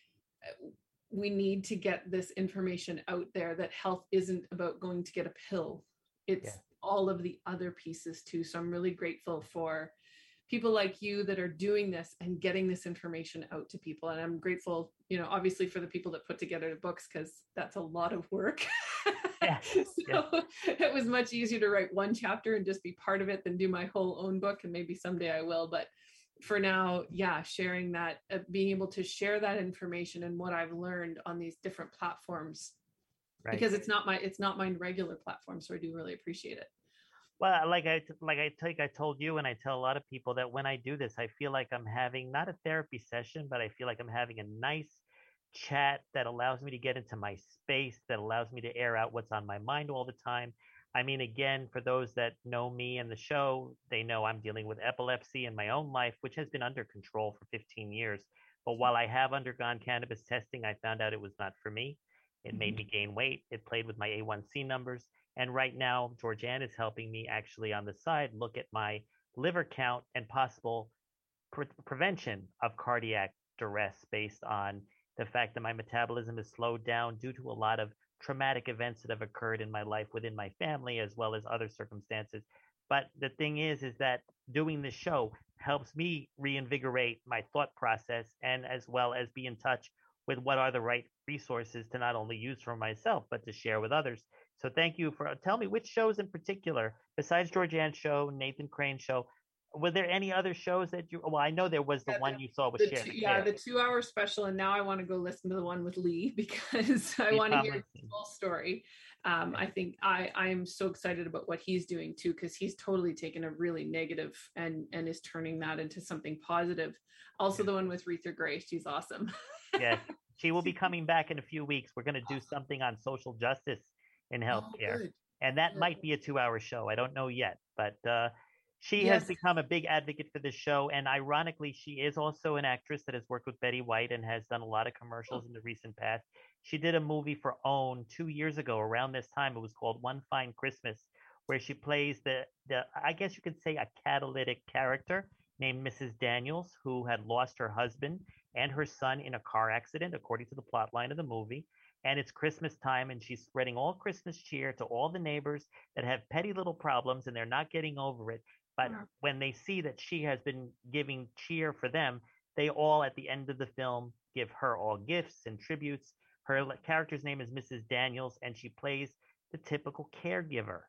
we need to get this information out there that health isn't about going to get a pill. It's yeah. all of the other pieces too. So I'm really grateful for people like you that are doing this and getting this information out to people. And I'm grateful, you know, obviously for the people that put together the books, because that's a lot of work. Yeah. so yeah. It was much easier to write one chapter and just be part of it than do my whole own book. And maybe someday I will, but for now, yeah, sharing that, uh, being able to share that information and what I've learned on these different platforms, right. because it's not my, it's not my regular platform. So I do really appreciate it. Well, like I, like I think I told you, and I tell a lot of people that when I do this, I feel like I'm having not a therapy session, but I feel like I'm having a nice chat that allows me to get into my space, that allows me to air out what's on my mind all the time. I mean, again, for those that know me and the show, they know I'm dealing with epilepsy in my own life, which has been under control for fifteen years. But while I have undergone cannabis testing, I found out it was not for me. It made me gain weight. It played with my A one C numbers. And right now, Georgianne is helping me actually on the side look at my liver count and possible pre- prevention of cardiac duress based on the fact that my metabolism is slowed down due to a lot of traumatic events that have occurred in my life within my family, as well as other circumstances. But the thing is, is that doing this show helps me reinvigorate my thought process, and as well as be in touch with what are the right resources to not only use for myself, but to share with others. So thank you for, tell me which shows in particular, besides Georgianne's show, Nathan Crane's show, were there any other shows that you, well, I know there was the yeah, one the, you saw with Cher. Two, yeah, the two hour special. And now I want to go listen to the one with Lee, because I want to hear the full story. Um, I think I, I am so excited about what he's doing too, because he's totally taken a really negative and, and is turning that into something positive. Also the one with Retha Gray, she's awesome. Yes, she will be coming back in a few weeks. We're going to do something on social justice in healthcare. Oh, and that good. Might be a two hour show. I don't know yet, but uh, she yes. has become a big advocate for this show. And ironically, she is also an actress that has worked with Betty White and has done a lot of commercials oh. in the recent past. She did a movie for OWN two years ago around this time. It was called One Fine Christmas, where she plays the, the I guess you could say a catalytic character named Missus Daniels, who had lost her husband and her son in a car accident, according to the plot line of the movie. And it's Christmas time, and she's spreading all Christmas cheer to all the neighbors that have petty little problems, and they're not getting over it. But yeah. when they see that she has been giving cheer for them, they all, at the end of the film, give her all gifts and tributes. Her character's name is Missus Daniels, and she plays the typical caregiver.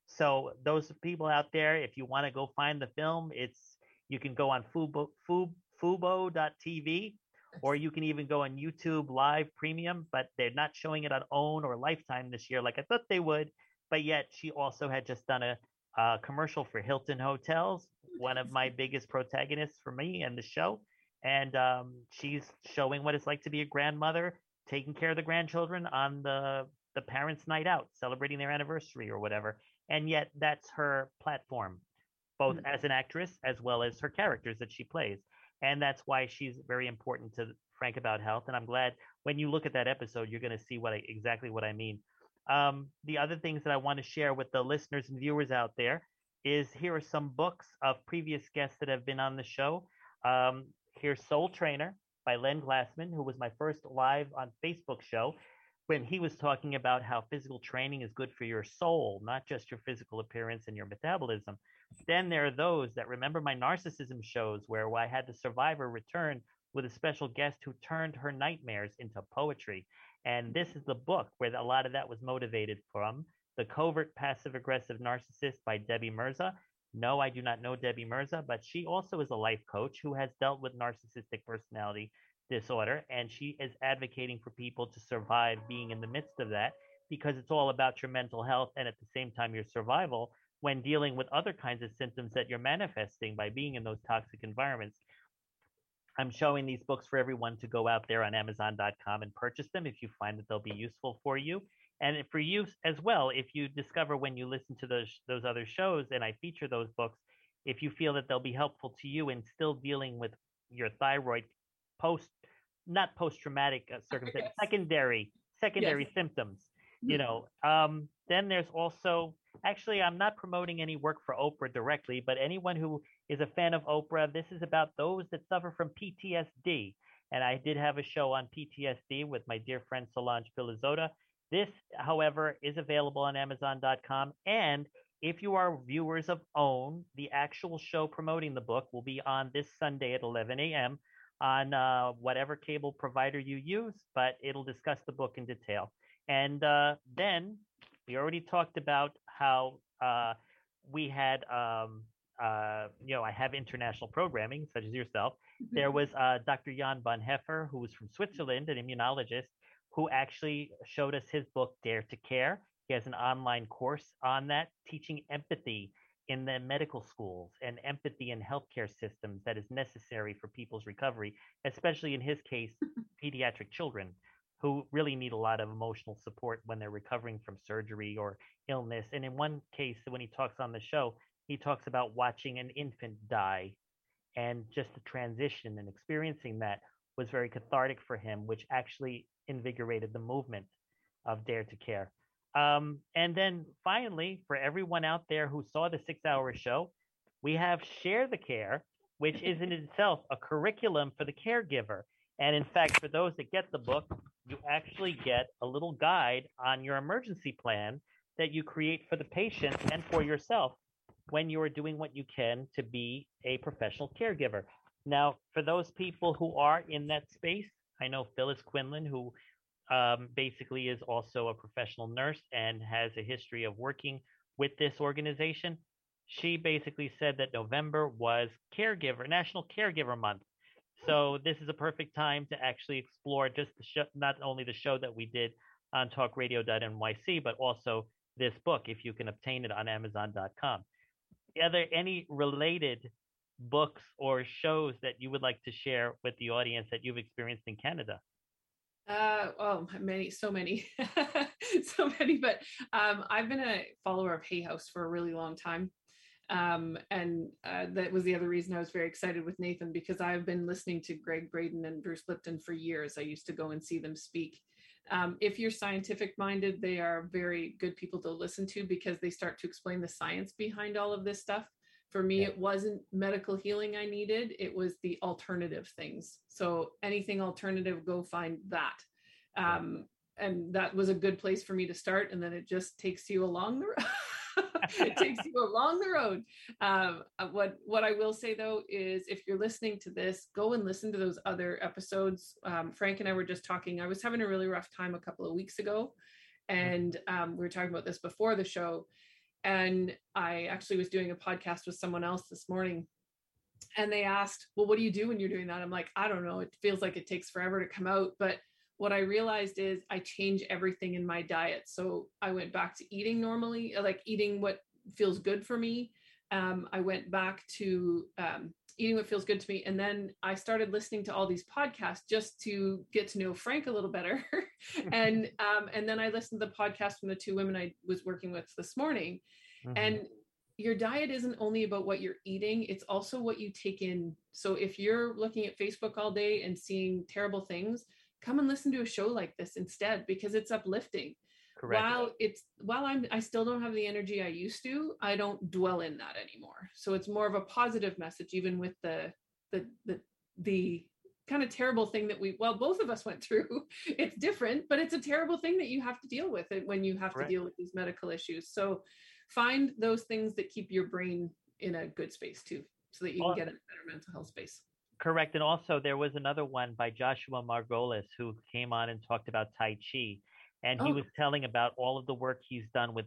So those people out there, if you want to go find the film, it's you can go on Fubo, Fubo, Fubo dot T V, or you can even go on YouTube Live Premium, but they're not showing it on OWN or Lifetime this year like I thought they would. But yet she also had just done a, a commercial for Hilton Hotels, one of my biggest protagonists for me and the show. And um, she's showing what it's like to be a grandmother, taking care of the grandchildren on the, the parents' night out, celebrating their anniversary or whatever. And yet that's her platform, both mm-hmm. as an actress as well as her characters that she plays. And that's why she's very important to Frank About Health. And I'm glad when you look at that episode, you're going to see what I, exactly what I mean. Um, the other things that I want to share with the listeners and viewers out there is here are some books of previous guests that have been on the show. Um, here's Soul Trainer by Len Glassman, who was my first live on Facebook show when he was talking about how physical training is good for your soul, not just your physical appearance and your metabolism. Then there are those that remember my narcissism shows where I had the survivor return with a special guest who turned her nightmares into poetry. And this is the book where a lot of that was motivated from. The Covert Passive Aggressive Narcissist by Debbie Mirza. No, I do not know Debbie Mirza, but she also is a life coach who has dealt with narcissistic personality disorder, and she is advocating for people to survive being in the midst of that, because it's all about your mental health and at the same time your survival when dealing with other kinds of symptoms that you're manifesting by being in those toxic environments. I'm showing these books for everyone to go out there on amazon dot com and purchase them if you find that they'll be useful for you. And for you as well, if you discover when you listen to those those other shows and I feature those books, if you feel that they'll be helpful to you in still dealing with your thyroid post, not post-traumatic uh, circumstance, yes. secondary, secondary yes. symptoms, you know, um, then there's also, actually, I'm not promoting any work for Oprah directly, but anyone who is a fan of Oprah, this is about those that suffer from P T S D. And I did have a show on P T S D with my dear friend Solange Filizota. This, however, is available on amazon dot com. And if you are viewers of OWN, the actual show promoting the book will be on this Sunday at eleven a.m. on uh, whatever cable provider you use, but it'll discuss the book in detail. And uh, then we already talked about how uh, we had, um, uh, you know, I have international programming, such as yourself. There was uh, Doctor Jan Bonhoeffer, who was from Switzerland, an immunologist, who actually showed us his book, Dare to Care. He has an online course on that, teaching empathy in the medical schools and empathy in healthcare systems that is necessary for people's recovery, especially in his case, pediatric children who really need a lot of emotional support when they're recovering from surgery or illness. And in one case, when he talks on the show, he talks about watching an infant die, and just the transition and experiencing that was very cathartic for him, which actually invigorated the movement of Dare to Care. Um, and then finally, for everyone out there who saw the six-hour show, we have Share the Care, which is in itself a curriculum for the caregiver. And in fact, for those that get the book, you actually get a little guide on your emergency plan that you create for the patient and for yourself when you are doing what you can to be a professional caregiver. Now, for those people who are in that space, I know Phyllis Quinlan, who um, basically is also a professional nurse and has a history of working with this organization. She basically said that November was Caregiver, National Caregiver Month. So this is a perfect time to actually explore just the show, not only the show that we did on talk radio dot N Y C, but also this book, if you can obtain it on amazon dot com. Are there any related books or shows that you would like to share with the audience that you've experienced in Canada? Uh, oh, many, so many, so many, but um, I've been a follower of Hay House for a really long time. Um, and uh, that was the other reason I was very excited with Nathan, because I've been listening to Greg Braden and Bruce Lipton for years. I used to go and see them speak. Um, if you're scientific minded, they are very good people to listen to, because they start to explain the science behind all of this stuff. For me, yeah. It wasn't medical healing I needed. It was the alternative things. So anything alternative, go find that. Um, yeah. And that was a good place for me to start. And then it just takes you along the road. It takes you along the road. Um, what, what I will say, though, is if you're listening to this, go and listen to those other episodes. Um, Frank and I were just talking. I was having a really rough time a couple of weeks ago. And um, we were talking about this before the show. And I actually was doing a podcast with someone else this morning. And they asked, well, what do you do when you're doing that? I'm like, I don't know. It feels like it takes forever to come out. But what I realized is I change everything in my diet. So I went back to eating normally, like eating what feels good for me. Um, I went back to um, eating what feels good to me. And then I started listening to all these podcasts just to get to know Frank a little better. and um, and then I listened to the podcast from the two women I was working with this morning. Mm-hmm. And your diet isn't only about what you're eating, it's also what you take in. So if you're looking at Facebook all day and seeing terrible things, come and listen to a show like this instead, because it's uplifting. Correct. While it's while I'm I still don't have the energy I used to, I don't dwell in that anymore. So it's more of a positive message, even with the the the the kind of terrible thing that we well both of us went through. It's different, but it's a terrible thing that you have to deal with it when you have Correct. To deal with these medical issues. So find those things that keep your brain in a good space too, so that you well, can get a better mental health space. Correct. And also there was another one by Joshua Margolis who came on and talked about Tai Chi. And he oh. was telling about all of the work he's done with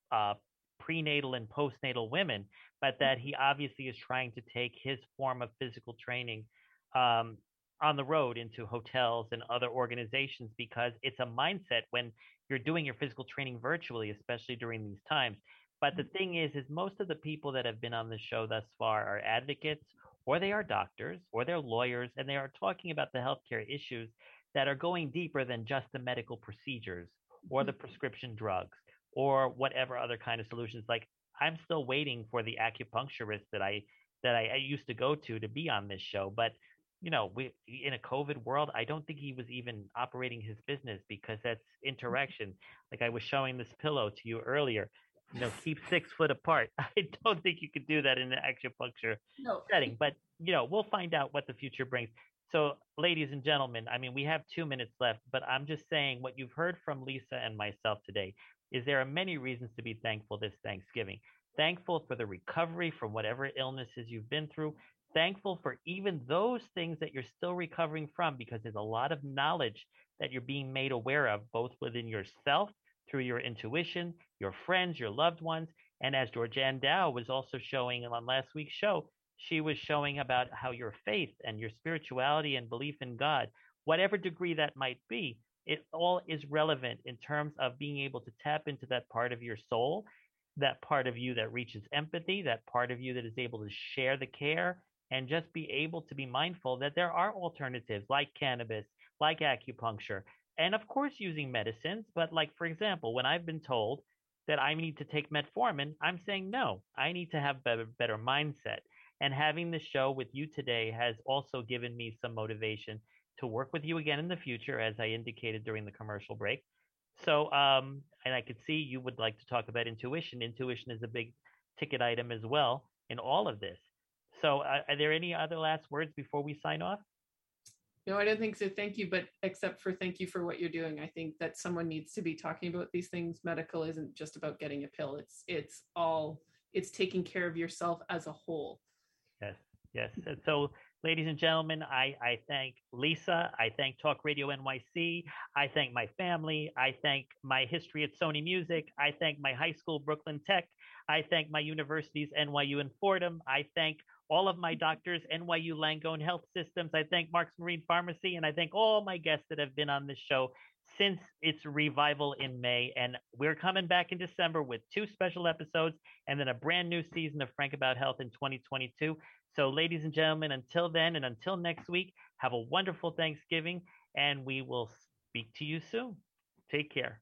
uh, prenatal and postnatal women, but that he obviously is trying to take his form of physical training um, on the road into hotels and other organizations, because it's a mindset when you're doing your physical training virtually, especially during these times. But the thing is, is most of the people that have been on the show thus far are advocates, or they are doctors, or they're lawyers, and they are talking about the healthcare issues that are going deeper than just the medical procedures or the prescription drugs or whatever other kind of solutions. Like, I'm still waiting for the acupuncturist that I that I, I used to go to to be on this show. But, you know, we in a COVID world, I don't think he was even operating his business, because that's interaction. Like I was showing this pillow to you earlier. You know, keep six foot apart. I don't think you could do that in an acupuncture no. setting. But, you know, we'll find out what the future brings. So, ladies and gentlemen, I mean, we have two minutes left, but I'm just saying what you've heard from Lisa and myself today is there are many reasons to be thankful this Thanksgiving. Thankful for the recovery from whatever illnesses you've been through. Thankful for even those things that you're still recovering from, because there's a lot of knowledge that you're being made aware of, both within yourself, through your intuition, your friends, your loved ones. And as Georgianne Dow was also showing on last week's show, she was showing about how your faith and your spirituality and belief in God, whatever degree that might be, it all is relevant in terms of being able to tap into that part of your soul, that part of you that reaches empathy, that part of you that is able to share the care, and just be able to be mindful that there are alternatives like cannabis, like acupuncture, and of course using medicines. But like, for example, when I've been told that I need to take metformin, I'm saying no, I need to have better, better mindset. And having the show with you today has also given me some motivation to work with you again in the future, as I indicated during the commercial break. So, um, and I could see you would like to talk about intuition. Intuition is a big ticket item as well in all of this. So uh, are there any other last words before we sign off? No, I don't think so. Thank you. But except for thank you for what you're doing. I think that someone needs to be talking about these things. Medical isn't just about getting a pill. It's, it's all, it's taking care of yourself as a whole. Yes, yes. And so, ladies and gentlemen, I, I thank Lisa. I thank Talk Radio N Y C. I thank my family. I thank my history at Sony Music. I thank my high school, Brooklyn Tech. I thank my universities, N Y U and Fordham. I thank all of my doctors, N Y U Langone Health Systems. I thank Mark's Marine Pharmacy. And I thank all my guests that have been on this show since its revival in May. And we're coming back in December with two special episodes and then a brand new season of Frank About Health in twenty twenty-two. So ladies and gentlemen, until then and until next week, have a wonderful Thanksgiving, and we will speak to you soon. Take care.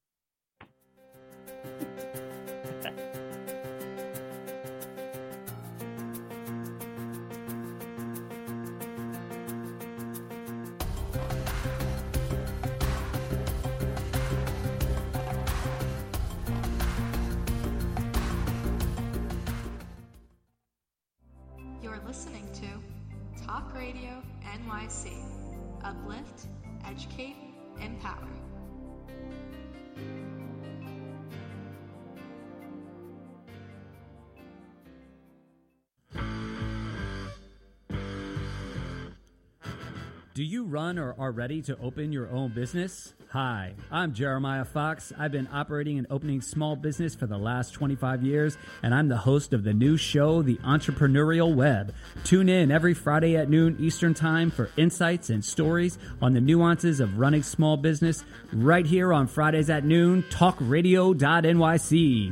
Listening to Talk Radio N Y C. Uplift, educate, empower. Do you run or are ready to open your own business? Hi, I'm Jeremiah Fox. I've been operating and opening small business for the last twenty-five years, and I'm the host of the new show, The Entrepreneurial Web. Tune in every Friday at noon Eastern Time for insights and stories on the nuances of running small business right here on Fridays at noon, talk radio dot N Y C.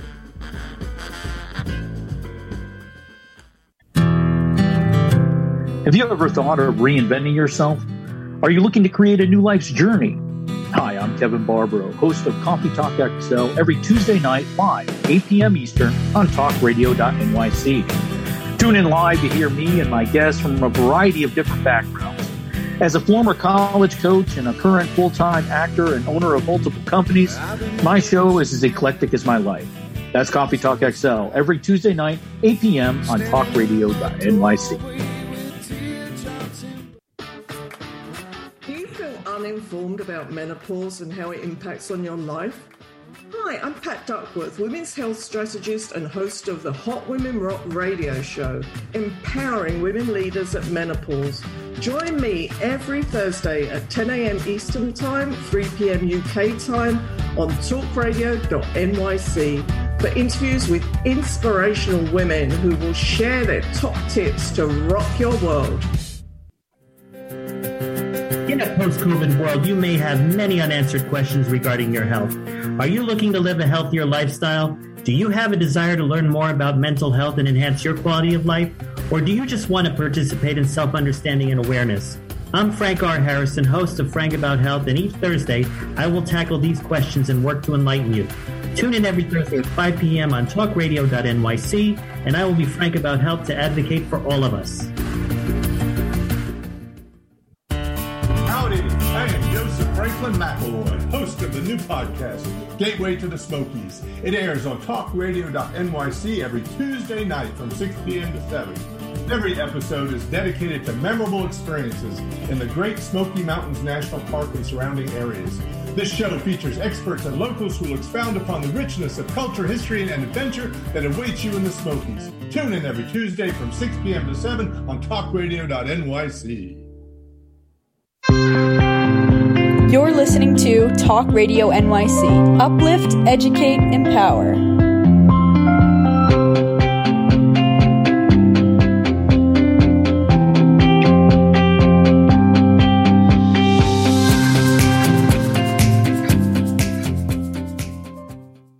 Have you ever thought of reinventing yourself? Are you looking to create a new life's journey? Hi, I'm Kevin Barbaro, host of Coffee Talk X L every Tuesday night live, eight p.m. Eastern on talk radio dot N Y C. Tune in live to hear me and my guests from a variety of different backgrounds. As a former college coach and a current full-time actor and owner of multiple companies, my show is as eclectic as my life. That's Coffee Talk X L every Tuesday night, eight p.m. on talk radio dot N Y C. Uninformed about menopause and how it impacts on your life? Hi, I'm Pat Duckworth, women's health strategist and host of the Hot Women Rock radio show, empowering women leaders at menopause. Join me every Thursday at ten a.m. Eastern Time, three p.m. U K time on talk radio dot N Y C. for interviews with inspirational women who will share their top tips to rock your world. In a post-COVID world, you may have many unanswered questions regarding your health. Are you looking to live a healthier lifestyle? Do you have a desire to learn more about mental health and enhance your quality of life? Or do you just want to participate in self-understanding and awareness? I'm Frank R. Harrison, host of Frank About Health, and each Thursday, I will tackle these questions and work to enlighten you. Tune in every Thursday at five p.m. on talk radio dot N Y C, and I will be frank about health to advocate for all of us. Howdy, I am Joseph Franklin McElroy, host of the new podcast, Gateway to the Smokies. It airs on talk radio dot N Y C every Tuesday night from six p.m. to seven. Every episode is dedicated to memorable experiences in the Great Smoky Mountains National Park and surrounding areas. This show features experts and locals who will expound upon the richness of culture, history, and adventure that awaits you in the Smokies. Tune in every Tuesday from six p.m. to seven on talk radio dot N Y C. You're listening to Talk Radio N Y C. Uplift, educate, empower.